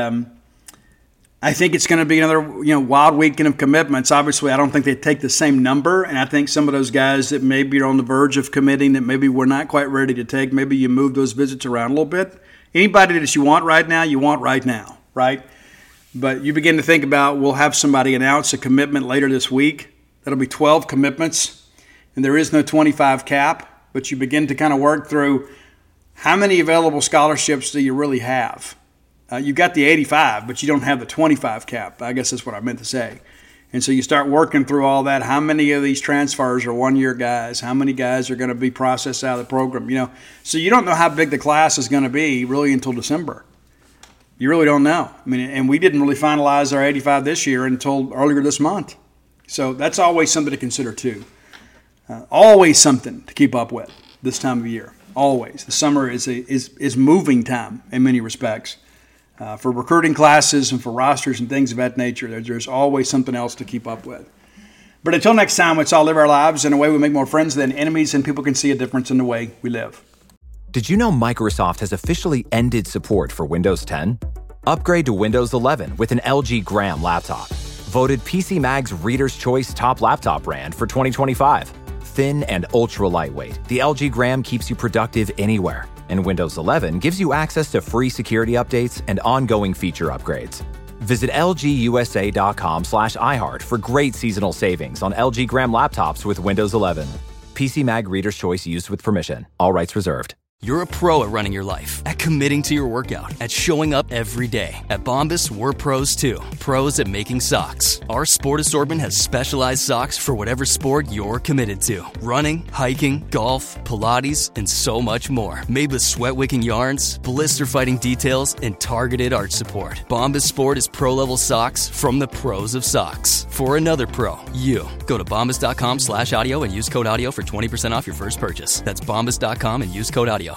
I think it's going to be another wild weekend of commitments. Obviously, I don't think they take the same number, and I think some of those guys that maybe are on the verge of committing that maybe we're not quite ready to take, maybe you move those visits around a little bit. Anybody that you want right now, right? But you begin to think about, we'll have somebody announce a commitment later this week. That'll be 12 commitments, and there is no 25 cap, but you begin to kind of work through how many available scholarships do you really have? You got the 85, but you don't have the 25 cap. I guess that's what I meant to say. And so you start working through all that. How many of these transfers are one-year guys? How many guys are going to be processed out of the program? So you don't know how big the class is going to be really until December. You really don't know. And we didn't really finalize our 85 this year until earlier this month. So that's always something to consider too. Always something to keep up with this time of year. Always. The summer is moving time in many respects. For recruiting classes and for rosters and things of that nature, there's always something else to keep up with. But until next time, let's all live our lives in a way we make more friends than enemies, and people can see a difference in the way we live. Did you know Microsoft has officially ended support for Windows 10? Upgrade to Windows 11 with an LG Gram laptop. Voted PC Mag's Reader's Choice Top Laptop Brand for 2025. Thin and ultra lightweight, the LG Gram keeps you productive anywhere. And Windows 11 gives you access to free security updates and ongoing feature upgrades. Visit lgusa.com/iHeart for great seasonal savings on LG Gram laptops with Windows 11. PC Mag Reader's Choice used with permission. All rights reserved. You're a pro at running your life, at committing to your workout, at showing up every day. At Bombas, we're pros too. Pros at making socks. Our sport assortment has specialized socks for whatever sport you're committed to. Running, hiking, golf, Pilates, and so much more. Made with sweat-wicking yarns, blister-fighting details, and targeted arch support. Bombas Sport is pro-level socks from the pros of socks. For another pro, you. Go to bombas.com/audio and use code audio for 20% off your first purchase. That's bombas.com and use code audio.